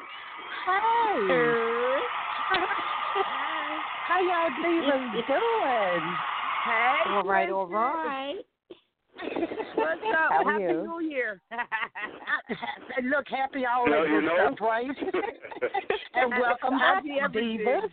Hi. How y'all divas doing? Hey, All right, all Kristen. right. What's up? How are Happy you? New Year. And look, happy all You know, of you this know? stuff, right? And welcome back, Happy everything. divas.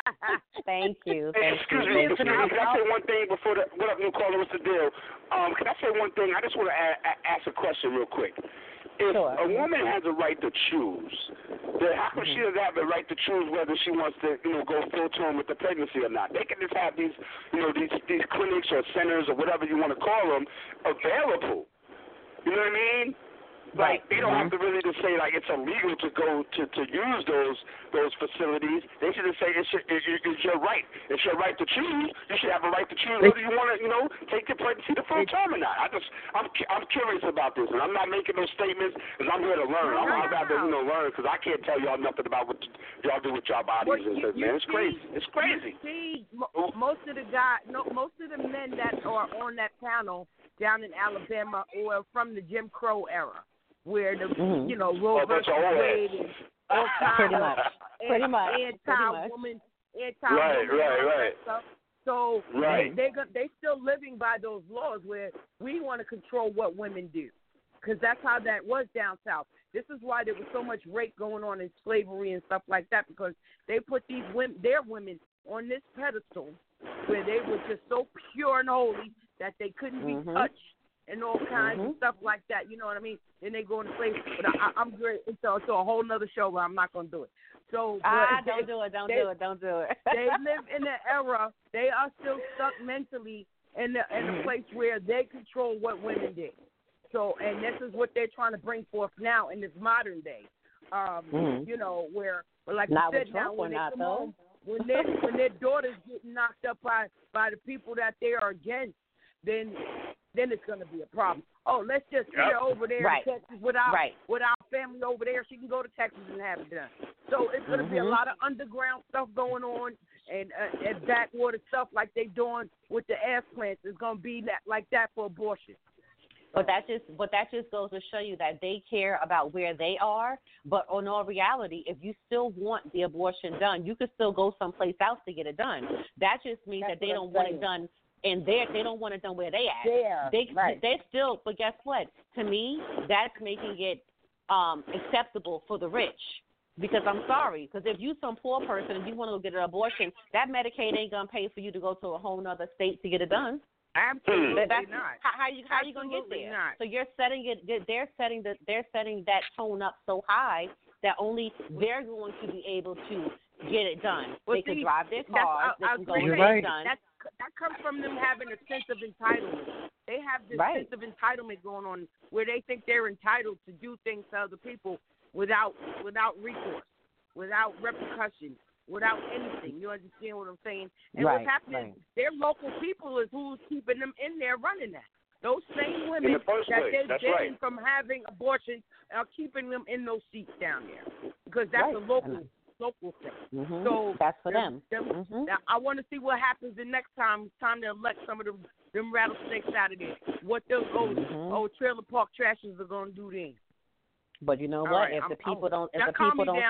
Thank you. Hey, Thank excuse you. me, Thank excuse you. me. Can I say one thing before the what up, new caller? What's the deal? Um, can I say one thing? I just want to a- a- ask a question real quick. If Sure. a woman has a right to choose, then how come she doesn't have the right to choose whether she wants to, you know, go full term with the pregnancy or not? They can just have these, you know, these these clinics or centers or whatever you want to call them available. You know what I mean? Like Right. they don't Mhm. have to really just say like it's illegal to go to, to use those those facilities. They should just say it's your, it, it's your right. It's your right to choose. You should have a right to choose whether you want to, you know, take your pregnancy to full term or not. I just I'm cu- I'm curious about this, and I'm not making those statements because I'm here to learn. No, I'm no, I'd rather no. you know learn because I can't tell y'all nothing about what y'all do with y'all bodies Well, and you- stuff, you man. It's see- crazy. It's crazy. See, mo- most of the guys, no, most of the men that are on that panel down in Alabama or from the Jim Crow era, where the Mhm. you know Roe Oh, bunch versus of old Wade heads. and all kinds Pretty of much. Pretty much. Pretty much. anti-woman, anti-woman, Right, and all right, that right. stuff. So Right. they they they still living by those laws where we want to control what women do, because that's how that was down south. This is why there was so much rape going on in slavery and stuff like that, because they put these women, their women, on this pedestal where they were just so pure and holy that they couldn't be Mhm. touched and all kinds Mhm. of stuff like that. You know what I mean? Then they go into slavery. But I, I'm great. It's a, it's a whole nother show, but I'm not going to do it. So, Ah, but don't do it. Don't they, do it. Don't do it. they live in an era. They are still stuck mentally in the in a place where they control what women did. So, and this is what they're trying to bring forth now in this modern day. Um, Mhm. You know, where, well, like Not you with said, now Trump when or they not, come though. home, when their when their daughters get knocked up by by the people that they are against, then then it's going to be a problem. Oh, let's just get Yep. her over there Right. in Texas with our Right. with our family over there. She can go to Texas and have it done. So it's going to be a Mhm. lot of underground stuff going on, and uh, and backwater stuff like they doing with the ass plants is going to be that like that for abortion. But that just but that just goes to show you that they care about where they are. But in all reality, if you still want the abortion done, you could still go someplace else to get it done. That just means That's that they what don't I'm want saying. it done in there. They don't want it done where they at. There, They right. they still. But guess what? To me, that's making it um, acceptable for the rich. Because I'm sorry, because if you some poor person and you want to go get an abortion, that Medicaid ain't gonna pay for you to go to a whole nother state to get it done. Absolutely That- that's not. How, how you how you gonna get Absolutely there? not. So you're setting it. they're- They're setting the. They're setting that tone up so high that only they're going to be able to get it done. Well, they can see, drive their that's- cars. I- I they can go agree and You're get right. it done. That's, that comes from them having a sense of entitlement. They have this Right. sense of entitlement going on where they think they're entitled to do things to other people without without recourse, without repercussion, without anything. You understand what I'm saying? And Right, what's happening right. is their local people is who's keeping them in there running that. Those same women In the first that place, they're that's getting right. from having abortions are keeping them in those seats down there because that's Right. a local local thing. Mhm. So that's for them- them. them- Mhm. Now, I want to see what happens the next time. It's time to elect some of them, them rattlesnakes out of there. What those old, Mhm. old trailer park trashes are going to do then. But you know All what? right, if I'm- the people I'm- don't, if now the calm people me don't down. stand,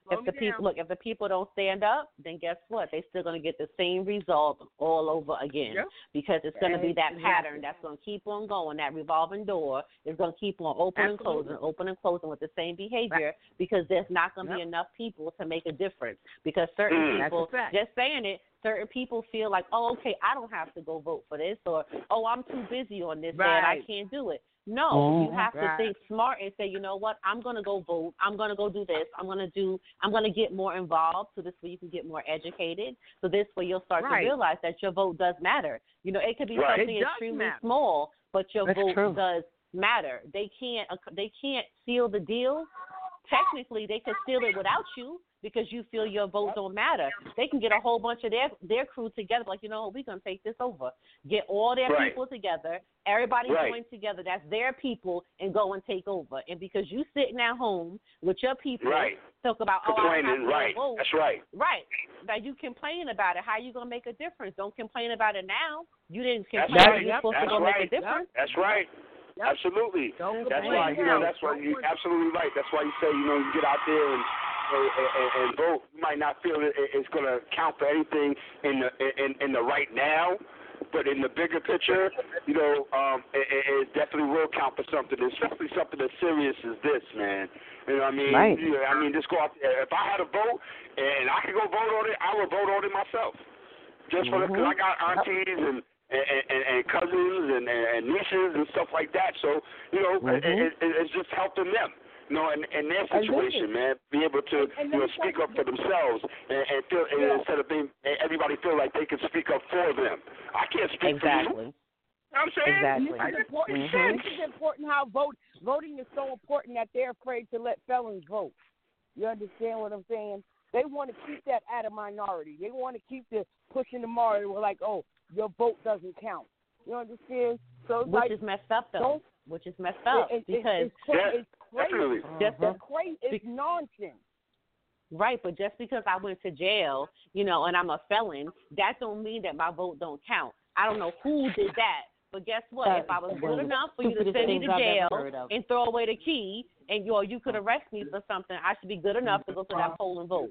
Slow if the me people down. look, if the people don't stand up, then guess what? They're still going to get the same result all over again Yep. because it's going to be that Exactly. pattern that's going to keep on going. That revolving door is going to keep on opening and Absolutely. closing, opening and closing with the same behavior because there's not going to be Yep. enough people to make a difference. Because certain Mm. That's a people, fact. just saying it, certain people feel like, oh, okay, I don't have to go vote for this, or oh, I'm too busy on this day and I Right. can't do it. No, Mhm. you have to Right. think smart and say, you know what, I'm going to go vote. I'm going to go do this. I'm going to do, I'm going to get more involved so this way you can get more educated. So this way you'll start Right. to realize that your vote does matter. You know, it could be Right. something It does extremely matter. small, but your That's vote true. does matter. They can't, they can't seal the deal. Technically, they can seal it without you because you feel your vote don't matter. They can get a whole bunch of their their crew together, like, you know, we're going to take this over. Get all their Right. people together, everybody Right. join together, that's their people, and go and take over. And because you sitting at home with your people, Right. talk about, oh, I don't have Complaining, to right. vote. That's right. Right. Now, you complain about it. How you going to make a difference? Don't complain about it now. You didn't That's complain. right. You're supposed That's to go right. make a difference. That's right. Yep. Absolutely. Don't That's complain why you now. know. That's why Don't you worry. absolutely right. That's why you say you know you get out there and and, and, and vote. You might not feel it, it's going to count for anything in the in, in the right now, but in the bigger picture, you know, um, it, it definitely will count for something, especially something as serious as this, man. You know what I mean? Right. Yeah, I mean, just go out there. If I had a vote and I could go vote on it, I would vote on it myself. Just for because I got aunties and. And, and, and cousins and, and nieces and stuff like that. So, you know, it, it, it's just helping them, you know, in, in their situation, man, be able to, and you know, then speak that's up for themselves and, and feel and Yeah. instead of being everybody feel like they can speak up for them. I can't speak for you. Exactly. You know what I'm saying? Exactly. This is important. Mhm. This is important. How vote voting is so important that they're afraid to let felons vote. You understand what I'm saying? They want to keep that at a minority. They want to keep the pushing the minority. We're like, oh, your vote doesn't count. You understand? So it's Which like, is messed up, though. don't- Which is messed up it, it, because it's, cra- Yeah, it's crazy. definitely. just It's crazy. It's nonsense. right, but just because I went to jail, you know, and I'm a felon, that don't mean that my vote don't count. I don't know who did that, but guess what? That if I was is good one of the enough for you to stupidest send me things to I've jail ever heard of. and throw away the key, and you or you could arrest me for something, I should be good enough to go to that poll and vote.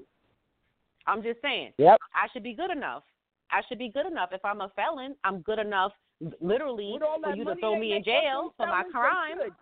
I'm just saying. Yep. I should be good enough. I should be good enough. If I'm a felon, I'm good enough, literally, With all for that you to money throw they me in make off jail those for my felons, they crime. should.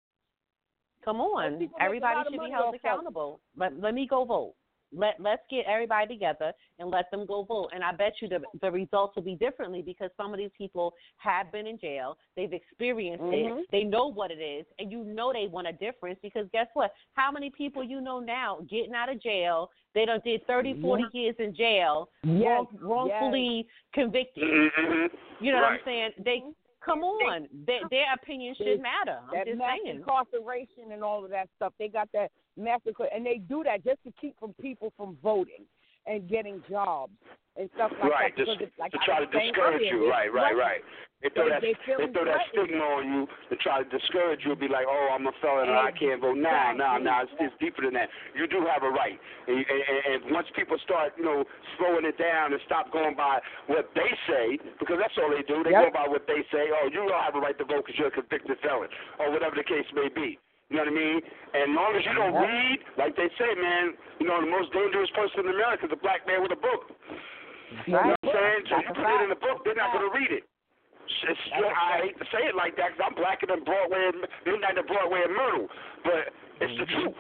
Come Those on, people make a everybody lot of should be money held off felons. accountable. Let let me go vote. Let let's get everybody together and let them go vote. And I bet you the the results will be differently because some of these people have been in jail. They've experienced Mhm. it. They know what it is, and you know they want a difference because guess what? How many people you know now getting out of jail? They done did thirty, forty years in jail, Yes, wrong, wrongfully convicted. Mm-hmm. You know what I'm Right. saying? They come on. They, their opinion should matter. I'm That just mass saying. incarceration and all of that stuff. They got that massacre, and they do that just to keep from people from voting and getting jobs and stuff like Right, that. just because it's like to I try to was saying discourage earlier, you. they're Right, right, threatened. right. They throw They- that they they feeling throw that threatened. stigma on you to try to discourage you. Be like, oh, I'm a felon and I can't vote. Nah, nah, nah. It's, it's deeper than that. You do have a right, and, and, and once people start, you know, slowing it down and stop going by what they say, because that's all they do. They Yep. go by what they say. Oh, you don't have a right to vote because you're a convicted felon, or whatever the case may be. You know what I mean? And as long as you don't Yep. read, like they say, man, you know, the most dangerous person in America is a black man with a book. You know what I'm saying? So you put it in the book, they're not going to read it. It's, I hate to say it like that because I'm blacker than Broadway and Midnight at Broadway and Myrtle, but it's the truth.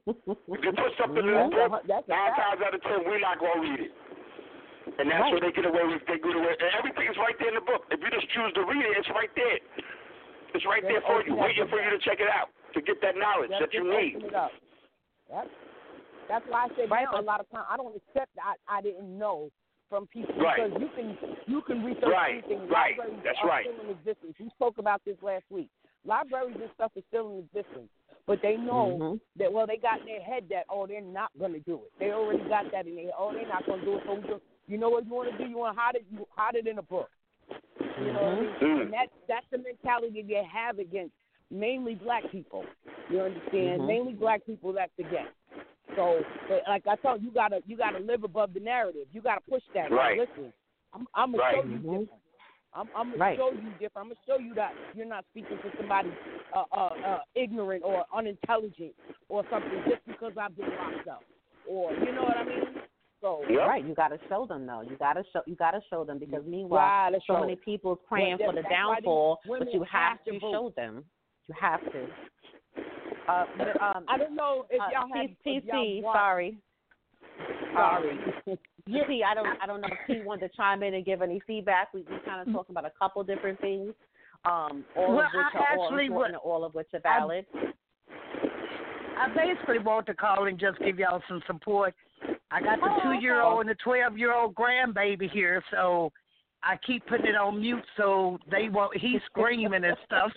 If you put something in the That's a- book, that's a nine fact. times out of ten, we're not going to read it. And that's Right. where they get away with. They get away. And everything's right there in the book. If you just choose to read it, it's right there. It's right there for you, waiting for you to check it out to get that knowledge Just- that you just need. open it up. Yep. That's why I said Right, now but- a lot of times I don't accept that I, I didn't know from people Right. because you can you can research Right, anything. right. Libraries That's are right. still in existence. We spoke about this last week. Libraries and stuff is still in existence, but they know Mhm. that well they got in their head that oh they're not going to do it. They already got that in their head. Oh they're not going to do it. So we just, you know what you want to do? You want to hide it. You hide it in a book. You know what I mean? Mhm. And that's that's the mentality they have against mainly black people. You understand? Mhm. Mainly black people that's against. So, but like I told you, you gotta you gotta live above the narrative. You gotta push that. Right. Like, listen, I'm I'm gonna Right. show you Mhm. different. I'm I'm gonna Right. show you different. I'm gonna show you that you're not speaking to somebody uh, uh, uh, ignorant or unintelligent or something just because I've been locked up. or you know what I mean. So Yep. Right, you got to show them though. You got to show you got to show them because meanwhile, Gotta so show many it. people's praying Well, for the that's why these downfall, but women you have have to to vote. show them. You have to. Uh, but, um, I don't know if uh, y'all have. T if y'all C, watch- sorry. Sorry. Yeah. T, I don't, I don't know if T wanted to chime in and give any feedback. We we kind of talking about a couple different things, um, all Well, of which I are all actually important, and all of which are valid. I basically want to call and just give y'all some support. I got the Oh, two-year-old and the twelve-year-old grandbaby here, so I keep putting it on mute so they won't. He's screaming and stuff.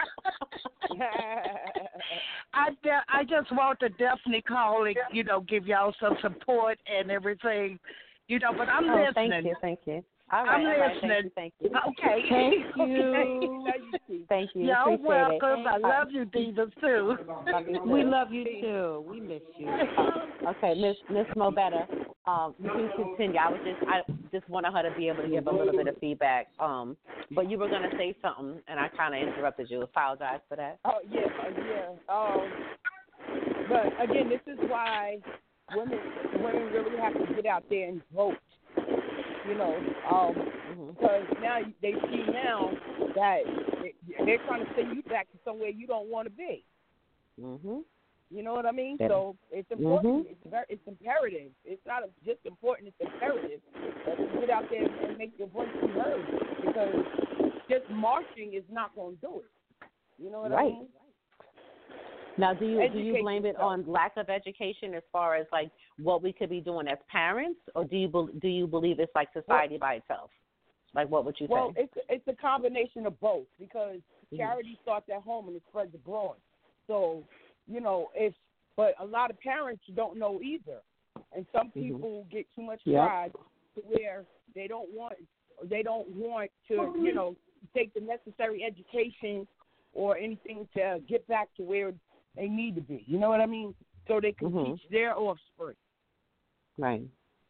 I de- I just want to definitely call and you know give y'all some support and everything, you know. But I'm oh, listening. thank you, thank you. All right, I'm all right, listening. thank you, thank you. Okay. Thank Okay. Thank you. You're Appreciate welcome. it. I love you, Divas, too. Love you too. We love you too. We miss you. Okay, Miss Miss Mobetta, um, you can continue. I was just I just wanted her to be able to give a little bit of feedback. Um, but you were gonna say something, and I kind of interrupted you. Apologize for that. Oh yeah, uh, yeah. Um, but again, this is why women women really have to get out there and vote. You know, um, because now they see now that they, they're trying to send you back to somewhere you don't want to be. Mhm. You know what I mean? Yeah. So it's important. Mhm. It's very, it's imperative. It's not just important. It's imperative that you get out there and make your voice be heard. Because just marching is not going to do it. You know what I Right. mean? Now, do you do Educate you blame it yourself. on lack of education as far as like what we could be doing as parents, or do you bel do you believe it's like society by itself? Like, what would you Well, say? it's it's a combination of both because Mhm. charity starts at home and it spreads abroad. So, you know, if but a lot of parents don't know either, and some Mhm. people get too much Yep. pride to where they don't want they don't want to, you know, take the necessary education or anything to get back to where they need to be. You know what I mean? So they can Mhm. teach their offspring. Right.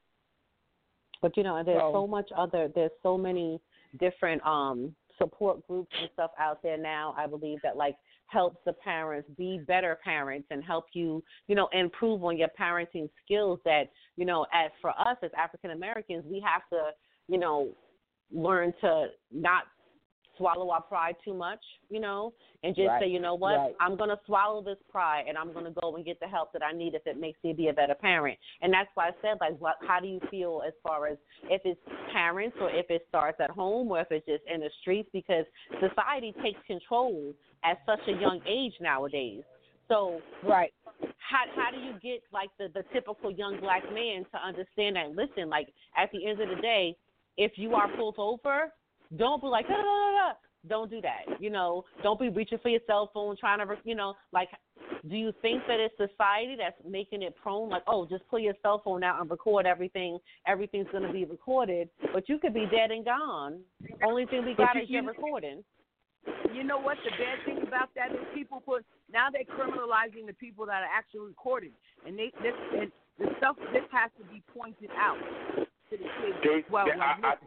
But you know, there's So- so much other. There's so many different um support groups and stuff out there now. I believe that like helps the parents be better parents and help you, you know, improve on your parenting skills. That you know, as for us as African Americans, we have to, you know, learn to not swallow our pride too much, you know, and just Right, say, you know what, right. I'm going to swallow this pride and I'm going to go and get the help that I need if it makes me be a better parent. And that's why I said, like, what, how do you feel as far as if it's parents or if it starts at home or if it's just in the streets? Because society takes control at such a young age nowadays. So Right. how how do you get, like, the, the typical young black man to understand that, listen, like, at the end of the day, if you are pulled over, don't be like, da, da, da, da. Don't do that. You know, don't be reaching for your cell phone, trying to, you know, like, do you think that it's society that's making it prone, like, oh, just pull your cell phone out and record everything. Everything's going to be recorded, but you could be dead and gone. Only thing we got you- is your you- recording. You know what the bad thing about that is? People put now they're criminalizing the people that are actually recording, and they this and the stuff this has to be pointed out to the kids. They, well, they, like, I, I,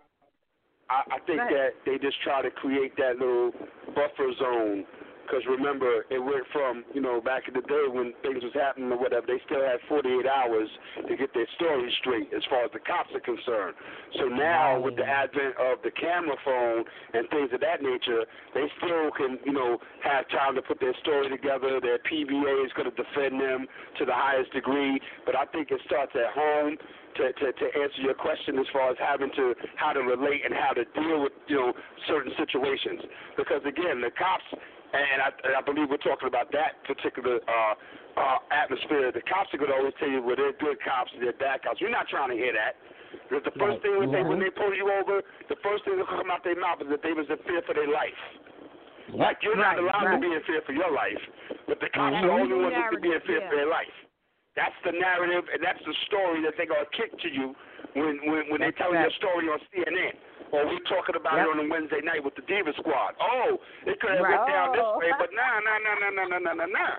I, I think Go ahead. that they just try to create that little buffer zone. Because remember, it went from, you know, back in the day when things was happening or whatever, they still had forty-eight hours to get their story straight as far as the cops are concerned. So now with the advent of the camera phone and things of that nature, they still can, you know, have time to put their story together. Their P V A is going to defend them to the highest degree. But I think it starts at home. To, to, to answer your question as far as having to how to relate and how to deal with, you know, certain situations. Because again, the cops, and I, and I believe we're talking about that particular uh, uh, atmosphere. The cops are going to always tell you, well, they're good cops and they're bad cops. We're not trying to hear that. Because the first thing when they when they pull you over, the first thing that come out their mouth is that they was in fear for their life. Like you're not Right, allowed right. to be in fear for your life, but the cops Mhm. are the only That's the ones that can be in narrative, fear yeah. for their life. That's the narrative, and that's the story that they're going to kick to you when when, when they're telling your story on C N N. Or we're talking about Yep. it on a Wednesday night with the Diva Squad. Oh, it could have Right. went down this Oh. way, but nah, nah, nah, nah, nah, nah, nah, nah, nah.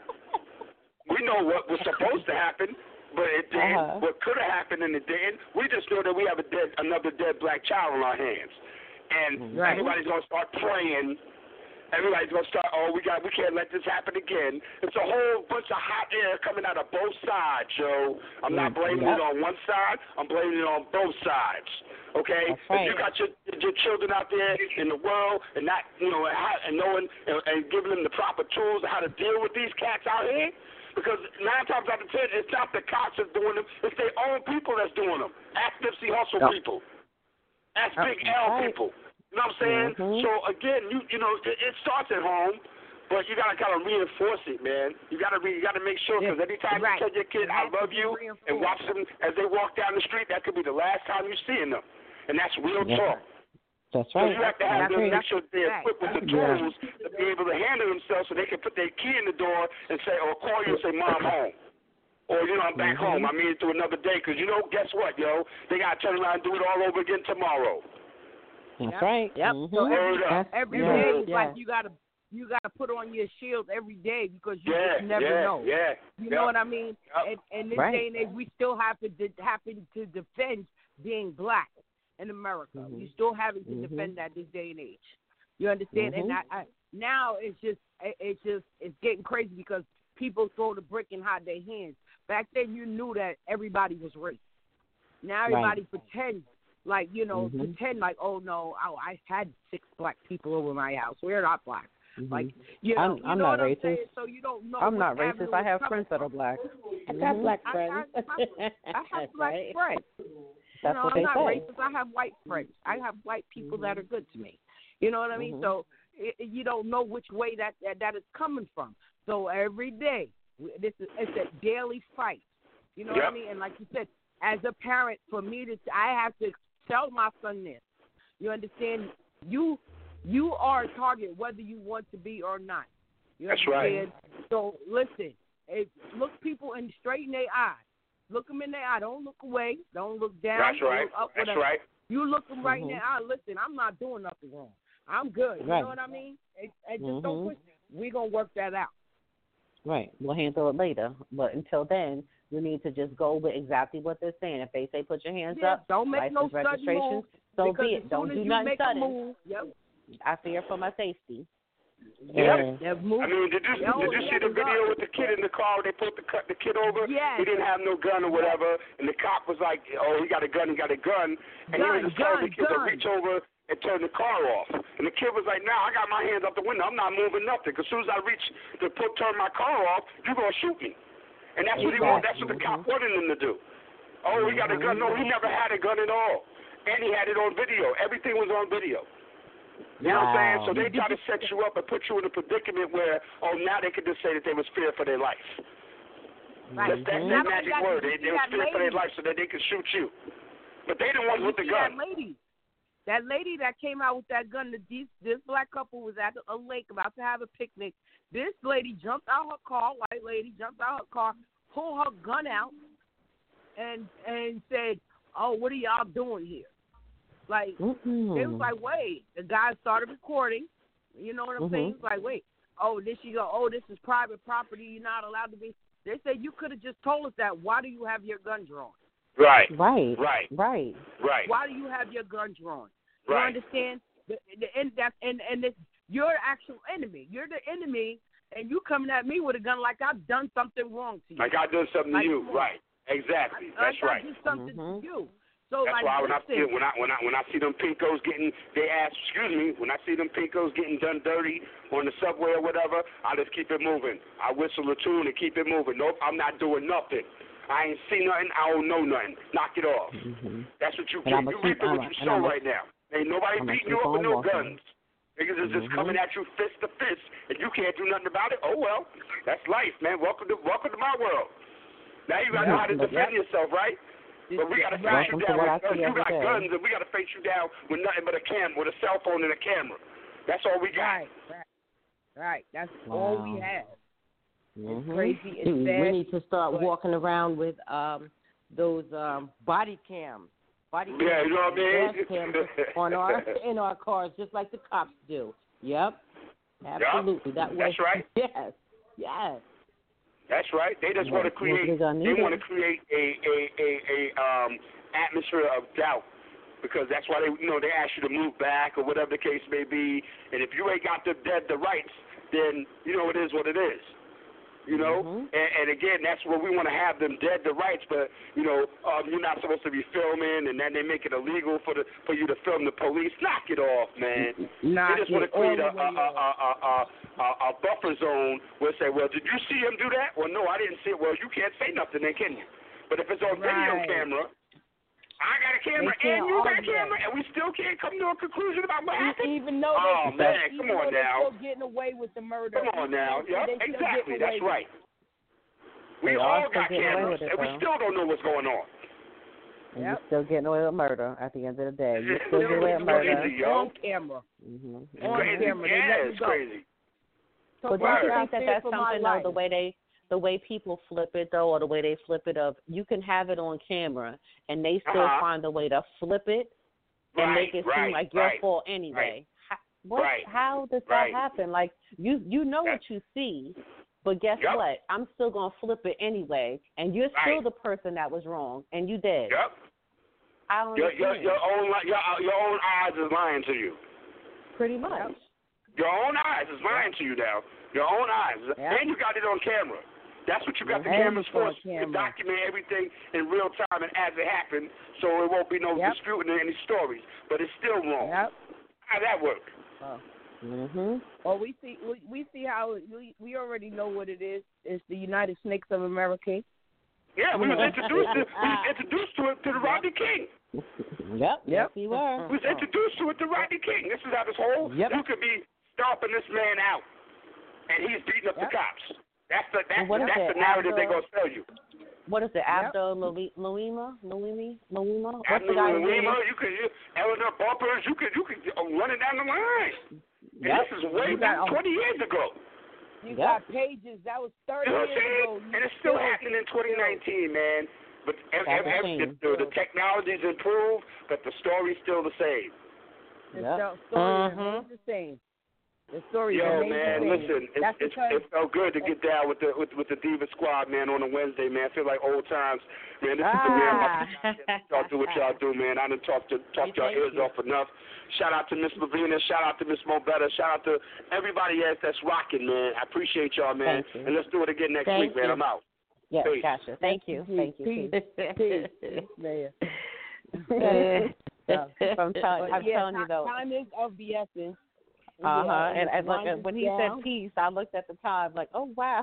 We know what was supposed to happen, but it didn't. Uh-huh. What could have happened and it didn't. We just know that we have a dead, another dead black child on our hands. And Right. everybody's going to start praying Everybody's gonna start. Oh, we got. We can't let this happen again. It's a whole bunch of hot air coming out of both sides, Joe. I'm not blaming yep. it on one side. I'm blaming it on both sides. Okay. That's right. If you got your your children out there in the world and not, you know, and, how, and knowing and, and giving them the proper tools on how to deal with these cats out here. Because nine times out of ten, it's not the cops that's doing them. It's their own people that's doing them. Ask Nipsey Hussle Yep. people. Ask Yep. Big L Right. people. You know what I'm saying? Mm-hmm. So again, you you know, it, it starts at home, but you gotta kind of reinforce it, man. You gotta re, you gotta make sure, because anytime Right. you tell your kid I love you and watch them as they walk down the street, that could be the last time you're seeing them, and that's real Yeah. talk. That's So right. you have to have them make sure they're Right. equipped with the Yeah. tools to be able to handle themselves, so they can put their key in the door and say, or call you and say, Mom, home. Or, you know, I'm back Mm-hmm. home. I made it through another day. Because, you know, guess what, yo? They got to turn around and do it all over again tomorrow. That's Yep. right. Yep. Mm-hmm. So every, That's- every yeah. day it's Yeah. like you gotta you gotta put on your shield every day because you Yeah, just never yeah, know. yeah. You Yep. know what I mean? Yep. And, and this Right. day and age, we still have to de- happen to defend being black in America. Mhm. You still having to Mhm. defend that this day and age. You understand? And Mhm. I, I, now it's just it, it's just it's getting crazy because people throw the brick and hide their hands. Back then, you knew that everybody was racist. Now everybody pretends like you know Mhm. pretend like oh no oh, I had six black people over my house. We're not black. Mhm. Like you know, I'm- you I'm know not what I'm racist. saying? So you don't know. I'm what not avenue racist. I it's have coming friends that are from. black. I got Mhm. black I, friends. I, I, I have black right. friends. That's you know, what I'm they not say. racist. I have white friends. I have white people that are good to me. You know what I mean? Mhm. So it, you don't know which way that, that that is coming from. So every day, this is it's a daily fight. You know what I Yep. mean? And like you said, as a parent, for me to I have to tell my son this. You understand? You you are a target whether you want to be or not. You That's right. understand? So listen, if, look people in straight in their eyes. Look them in their eye. Don't look away. Don't look down. That's don't right. Look up, That's whatever. right. You look them right in Mhm. their eye. Listen, I'm not doing nothing wrong. I'm good. You Right. know what I mean? And, and just Mhm. don't push. We're going to work that out. Right. We'll handle it later. But until then, you need to just go with exactly what they're saying. If they say put your hands Yeah, up, don't make license no sudden registration, move. so because be as it. Don't soon do as you nothing make sudden. a move, yep. I fear for my safety. Yeah. Yep, move. I mean, did you Yo, did you yeah, see the the video gun. with the kid in the car? They put the cut the kid over. Yes. He didn't have no gun or whatever, and the cop was like, "Oh, he got a gun. He got a gun." And he Gun, was just telling the gun, kid to gun. reach over and turn the car off. And the kid was like, "Nah, I got my hands up the window. I'm not moving nothing. Because as soon as I reach to put turn my car off, you're gonna shoot me." And that's what he wanted. That's what the cop wanted him to do. Oh, he got a gun. No, he never had a gun at all. And he had it on video. Everything was on video. You know what I'm saying? So they try to set you up and put you in a predicament where, oh, now they could just say that they was feared for their life. Right. That's, that's And their not only magic that, word. you They, see they was that feared for their lady. life so that they could shoot you. But they the ones You with the see gun. That lady, that lady that came out with that gun. The, this, this black couple was at a lake about to have a picnic. This lady jumped out her car. White lady jumped out her car, pulled her gun out, and and said, "Oh, what are y'all doing here?" Like Mm-hmm. it was like, wait. The guy started recording. You know what I'm Mhm. saying? It's like, wait. Oh, then she go, oh, this is private property. You're not allowed to be. They said you could have just told us that. Why do you have your gun drawn? Right. Right. Right. Right. Right. Why do you have your gun drawn? You Right. understand? The, the, and that, and and this, you're the actual enemy. You're the enemy, and you coming at me with a gun like I've done something wrong to you. Like I done something Like, to you. come on. Right. Exactly. like That's right. I did something Mhm. to you. So That's like, why when I see listen, when I when I when I see them pinkos getting they ass excuse me when I see them pinkos getting done dirty on the subway or whatever, I just keep it moving. I whistle a tune and keep it moving. Nope, I'm not doing nothing. I ain't see nothing. I don't know nothing. Knock it off. Mm-hmm. That's what you And get. I'ma You keep- reaping what I'ma- you and sow I'ma- right now. Ain't nobody I'ma beating keep you up with on no walking. guns. Niggas is just Mhm. coming at you fist to fist, and you can't do nothing about it. Oh well, that's life, man. Welcome to welcome to my world. Now you gotta know how to Yep. defend yourself, right? But we gotta face Welcome you to down what I with guns. see You every got day. guns, and we gotta face you down with nothing but a cam, with a cell phone and a camera. That's all we got. right, right, right. That's all we Wow. have. Mhm. Crazy. It's we sad. need to start but- walking around with um those um body cams. Body cams Yeah, you know what I mean? and dash cams on our in our cars, just like the cops do. Yep. Absolutely. That way. That's right. Yes. Yes. That's right. They just Yeah, want to create. nobody got They neither. want to create a a a, a um atmosphere of doubt because that's why they, you know, they ask you to move back or whatever the case may be. And if you ain't got the dead the rights, then you know it is what it is. You know, mm-hmm. and, and again, that's where we want to have them dead the rights. But you know, um, you're not supposed to be filming, and then they make it illegal for the for you to film the police. Knock it off, man. Knock they just want to it create all a the a, way a, a, a, a a buffer zone where say, well, did you see him do that? Well, no, I didn't see it. Well, you can't say nothing, then can you? But if it's on Right. video camera, I got a camera They can't and you got a argue camera, and we still can't come to a conclusion about what E- happened. Even though Oh, they, man, even come though on they're now. still getting away with the murder. Come on now. They Yep, still exactly. getting away That's with right. We They all are still got getting away cameras, with it, and we though. still don't know what's going on. And Yep. you're still getting away with murder at the end of the day. You're It's still still getting away with murder. crazy, yo. On camera. Mm-hmm. On Crazy. camera. They Yeah, let you it's go. crazy. So But why don't you would I think that fear that's for my something, though, life? the way they, the way people flip it, though, or the way they flip it of, you can have it on camera, and they still Uh-huh. find a way to flip it and Right, make it right, seem like your right, fault anyway. How, what? Right, How does that right. happen? Like, you, you know That's- what you see, but guess Yep. what? I'm still going to flip it anyway, and you're still Right. the person that was wrong, and you did. Yep. I don't Your, your, understand. your own li- your, your own eyes is lying to you. Pretty much. Your own eyes is lying to you now. Your own eyes. Yep. And you got it on camera. That's what you got the And cameras it's for, on to camera. document everything in real time and as it happened, so it won't be no Yep. disputing any stories. But it's still wrong. Yep. How that work? Oh. Mhm. Well, we see we, we see how it, we we already know what it is. It's the United Snakes of America. Yeah, we was introduced to we was introduced to it to the Rodney King. Yep. Yes, you were. We was introduced to it to Rodney King. This is how this whole Yep. you could be stomping this man out, and he's beating up Yep. the cops. That's the that's, And what the, is that's it, the narrative they're Abdul- gonna sell you. What is it? Yep. Abdul Louima? Louima? Louima? Louima? What's the Abdul guy's Louima, name? you could you, Eleanor Bumpers, you could you could uh, run it down the line. And Yep. this is way You back got- twenty years ago. You Yep. got pages that was thirty You know what I'm years saying? ago. And it's still happening in twenty nineteen, man. But ev- That's ev- the ev- thing. the, the technology's improved, but the story's still the same. The Yep. sto- story Mhm. remains the same. The story Yo, remains man, the same. listen, it's, That's it's, because it felt good to get down with the with, with the Diva Squad, man, on a Wednesday, man. I feel like old times, man. This is the man. Ah. Y'all do what y'all do, man. I done talked to talk y'all Thank ears you. off enough. Shout out to Miss Lavina. Shout out to Miss Mobetta. Shout out to everybody else that's rocking, man. I appreciate y'all, man. Thank you. And let's do it again next Thank week, man. you. I'm out. Yes, Peace. gotcha. Thank you. Thank you. Peace. Peace. Peace, man. I'm, tell- But I'm yeah, telling you, ti- though. Time is of the essence. Uh huh. Yeah, And, and look, winds when he down. said peace, I looked at the time like, oh wow.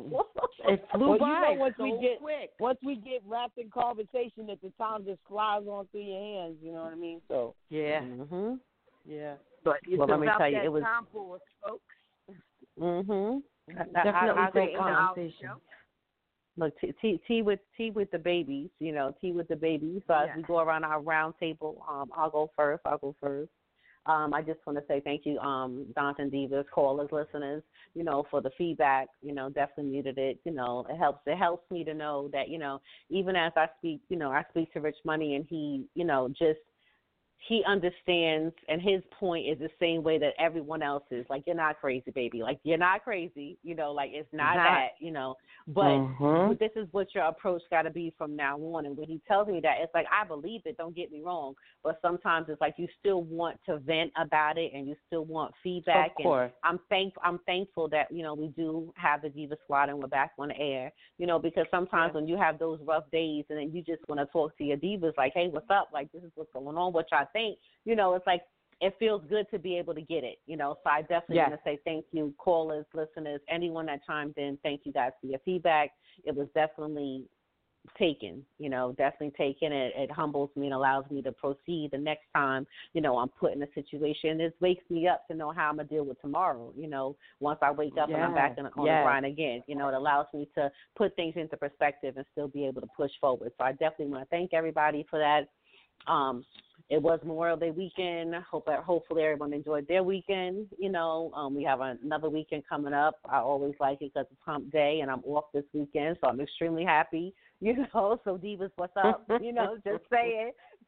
It flew Well, by you know, once so we get quick. once we get wrapped in conversation, that the time just flies on through your hands. You know what I mean? So Yeah, Mhm. yeah. but it's Well, let me about tell you, that it was- time for us, folks. Mhm. Definitely I, I, great I, conversation. Look, tea, tea, tea with tea with the babies. You know, tea with the babies. So as Yeah. we go around our round table, um, I'll go first. I'll go first. Um, I just want to say thank you, um, Donson Divas, callers, listeners. You know, for the feedback. You know, definitely needed it. You know, it helps. It helps me to know that you know, even as I speak, you know, I speak to Rich Money, and he, you know, just. He understands, and his point is the same way that everyone else is. Like, you're not crazy, baby. Like, you're not crazy. You know, like, it's not Not. that, you know. But Mhm. but this is what your approach got to be from now on. And when he tells me that, it's like, I believe it. Don't get me wrong. But sometimes it's like you still want to vent about it, and you still want feedback. Of course. And I'm thank I'm thankful that, you know, we do have the Diva Squad and we're back on the air. You know, because sometimes Yeah. when you have those rough days and then you just want to talk to your divas like, hey, what's up? Like, this is what's going on, what y'all think. You know, it's like it feels good to be able to get it, you know. So I definitely Yes. want to say thank you, callers, listeners, anyone that chimed in. Thank you guys for your feedback. It was definitely taken, you know, definitely taken. It, it humbles me and allows me to proceed the next time, you know, I'm put in a situation. It wakes me up to know how I'm going to deal with tomorrow, you know, once I wake up and I'm back on, on Yes. the grind again. You know, it allows me to put things into perspective and still be able to push forward. So I definitely want to thank everybody for that. Um, it was Memorial Day weekend. Hope hopefully everyone enjoyed their weekend. You know, um, we have another weekend coming up. I always like it because it's Hump Day and I'm off this weekend, so I'm extremely happy. You know, so Divas, what's up? You know, just say it.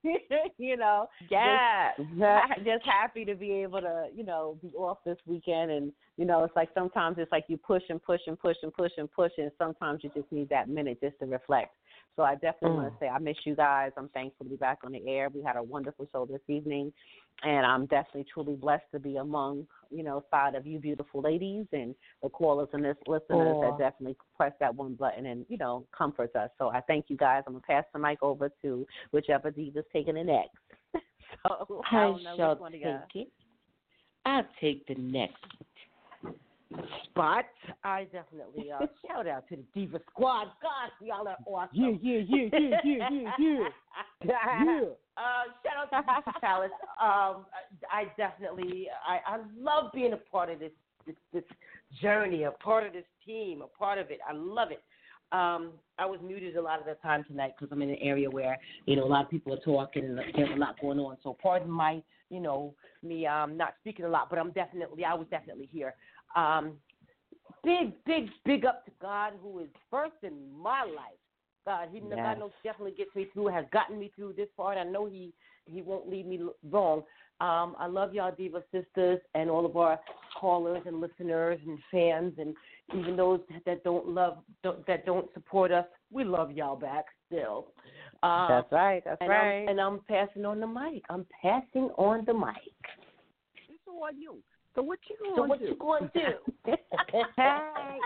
you know, yeah, just, just happy to be able to, you know, be off this weekend. And, you know, it's like sometimes it's like you push and push and push and push and push, and sometimes you just need that minute just to reflect. So I definitely mm. want to say I miss you guys. I'm thankful to be back on the air. We had a wonderful show this evening, and I'm definitely truly blessed to be among, you know, side of you beautiful ladies and the callers and this listeners oh. that definitely press that one button and, you know, comforts us. So I thank you guys. I'm going to pass the mic over to whichever diva's taking it next. so I, I shall take it. I'll take the next spot. I definitely uh, shout out to the Diva Squad. God, y'all are awesome. Yeah, yeah, yeah, yeah, yeah, yeah, yeah. yeah. Uh, shout out to Mister Palace. Um, I definitely, I, I love being a part of this, this this journey, a part of this team, a part of it. I love it. Um, I was muted a lot of the time tonight because I'm in an area where, you know, a lot of people are talking and there's a lot going on. So pardon my, you know, me um, not speaking a lot, but I'm definitely, I was definitely here. Um, big, big, big up to God, who is first in my life. God, he yes. God knows definitely gets me through, has gotten me through this far, and I know he, he won't leave me wrong. Um, I love y'all Diva sisters and all of our callers and listeners and fans, and even those that don't love, don't, that don't support us, we love y'all back still. Uh, that's right, that's and right. I'm, and I'm passing on the mic. I'm passing on the mic. It's on you. So what you going so to what do? you going to do? Hey.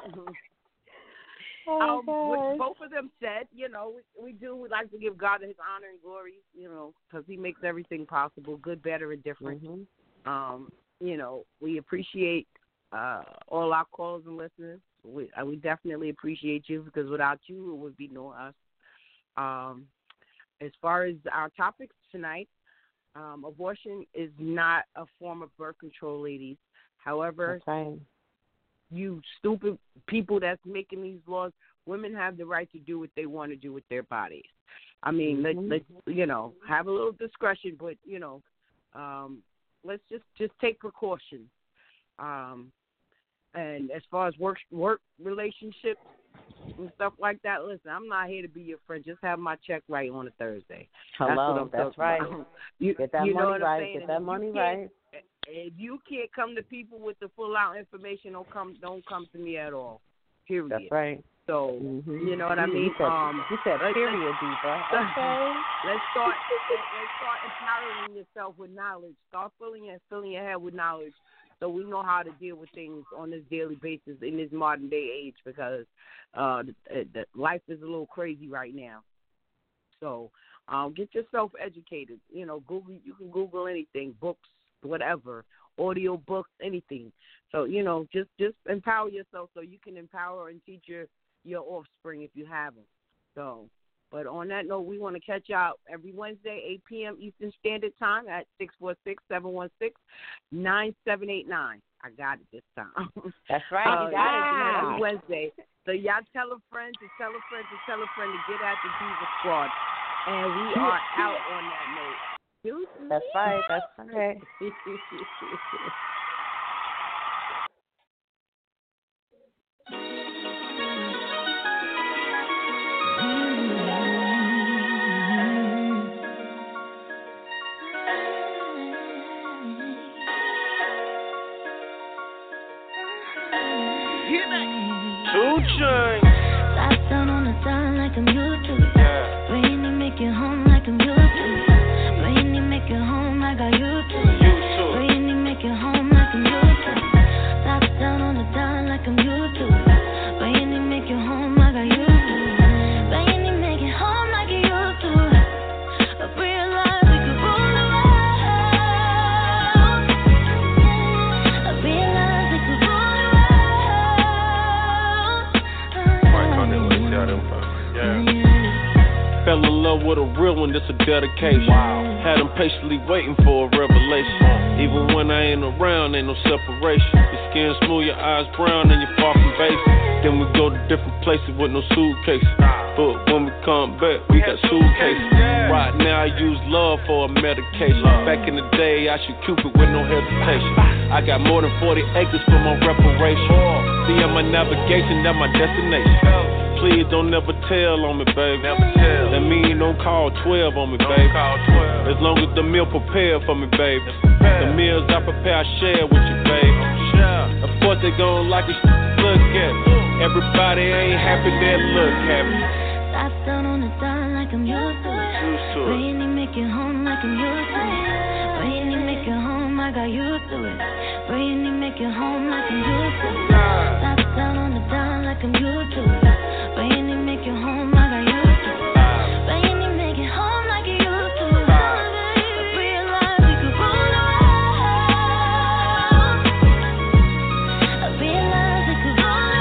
Um, what both of them said, you know, we, we do. We like to give God his honor and glory, you know, because he makes everything possible, good, better, and different. Mm-hmm. Um, you know, we appreciate uh, all our callers and listeners. We, uh, we definitely appreciate you because without you, it would be no us. Um, as far as our topics tonight, um, abortion is not a form of birth control, ladies. However, right. you stupid people that's making these laws, women have the right to do what they want to do with their bodies. I mean, mm-hmm. let, let you know, have a little discretion, but, you know, um, let's just, just take precautions. Um, and as far as work work relationships and stuff like that, listen, I'm not here to be your friend. Just have my check right on a Thursday. Hello, that's, what I'm that's right. About. You, Get that you know money right. Saying? Get that if money right. If you can't come to people with the full out information, don't come don't come to me at all. Period. That's right. So mm-hmm. you know what I mean. You said, um, you said period, Diva. Okay. Let's start. Let's start empowering yourself with knowledge. Start filling your filling your head with knowledge, so we know how to deal with things on this daily basis in this modern day age. Because uh, the, the life is a little crazy right now. So um, get yourself educated. You know, Google. You can Google anything, books, whatever, audio books, anything. So, you know, just, just empower yourself so you can empower and teach your, your offspring if you have them. So, but on that note, we want to catch y'all every Wednesday, eight p.m. Eastern Standard Time at six four six, seven one six, nine seven eight nine. I got it this time. That's right. Uh, you got yeah, it. Every Wednesday. So y'all tell a friend to tell a friend to tell a friend to get at the Diva Squad. And we are out on that note. That's right. That's right. Two chains. Lights down on the side like I'm used to it. Yeah. Rainy, make it home like I'm used to it. Rainy, make it home like I used to it. Rainy, make it home like I'm used to it. Lights down on the side like I'm used to it. Rainy, make it home like I used to it. Rainy, make it home like you used to it. I realize we could rule the world. I realize we could rule the world. Yeah. Fell in love with a real one, that's a dedication. Wow. Had them patiently waiting for a revelation. Even when I ain't around, ain't no separation. Your skin smooth, your eyes brown, and you're far from basic. Then we go to different places with no suitcases. But when we come back, we got suitcases. Right now I use love for a medication. Back in the day, I shoot Cupid with no hesitation. I got more than forty acres for my reparation. See, I'm my navigation, that's my destination. Please don't never tell on me, baby. Never tell. That mean don't call twelve on me, baby. As long as the meal prepared for me, baby. The meals I prepare, I share with you, baby. Of course they gon' like it, look at me. Everybody ain't happy, they look happy. Stop down on the dime like I'm used to it. Rainy, make it home like I'm used to it. Rainy, make it home, I got used to it. Rainy, make it home like I'm used to it. Stop down on the dime like I'm used to it. Rainy, make it home, I got used to it. Rainy, make it home like you used to it. I realize we could roll around. I realize we could roll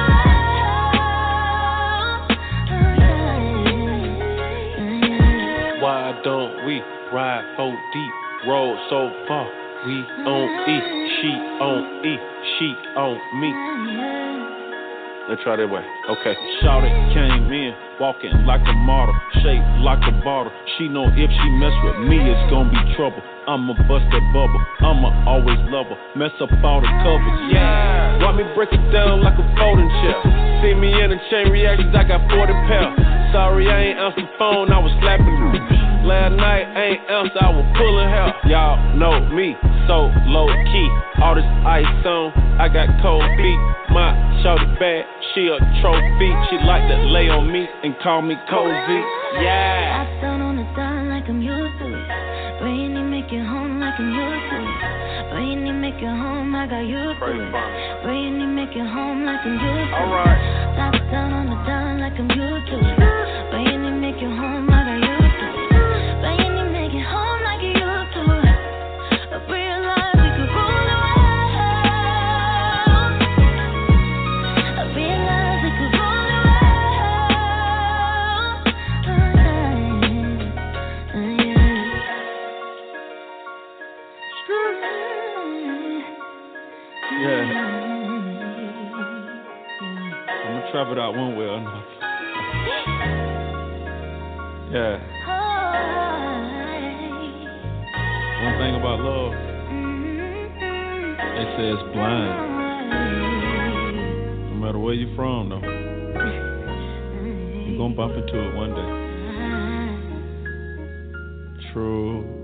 around. Why don't we ride four deep, roll so far? We on E, she on E, she on me. Let's try that way. Okay. Shawty came in, walking like a model, shaped like a bottle. She know if she mess with me, it's gonna be trouble. I'ma bust that bubble, I'ma always love her. Mess up all the covers, yeah. Watch me break it down like a folding chair. See me in the chain reactions, I got forty pounds. Sorry, I ain't answer the phone, I was slapping you. Last night, I ain't answer, I was pulling hair. Y'all know me, so low key. All this ice on, I got cold feet. My shorty bad, she a trophy. She like to lay on me and call me cozy. Yeah. Stop down on the dime like I'm used to it. Rainy, make it home like I'm used to it. Rainy, make it home, I got used to it. Rainy, make it home like I'm used to it. Alright. Stop down on the dime like I'm used to it. Rainy, make it home, I got used to it. Rainy, make it home like you used to it. I realize we could roll around. I realize we could roll Yeah. I'm gonna trap it out one way or another. Yeah. One thing about love, they say it's blind. No matter where you're from, though, you're gonna bump into it one day. True.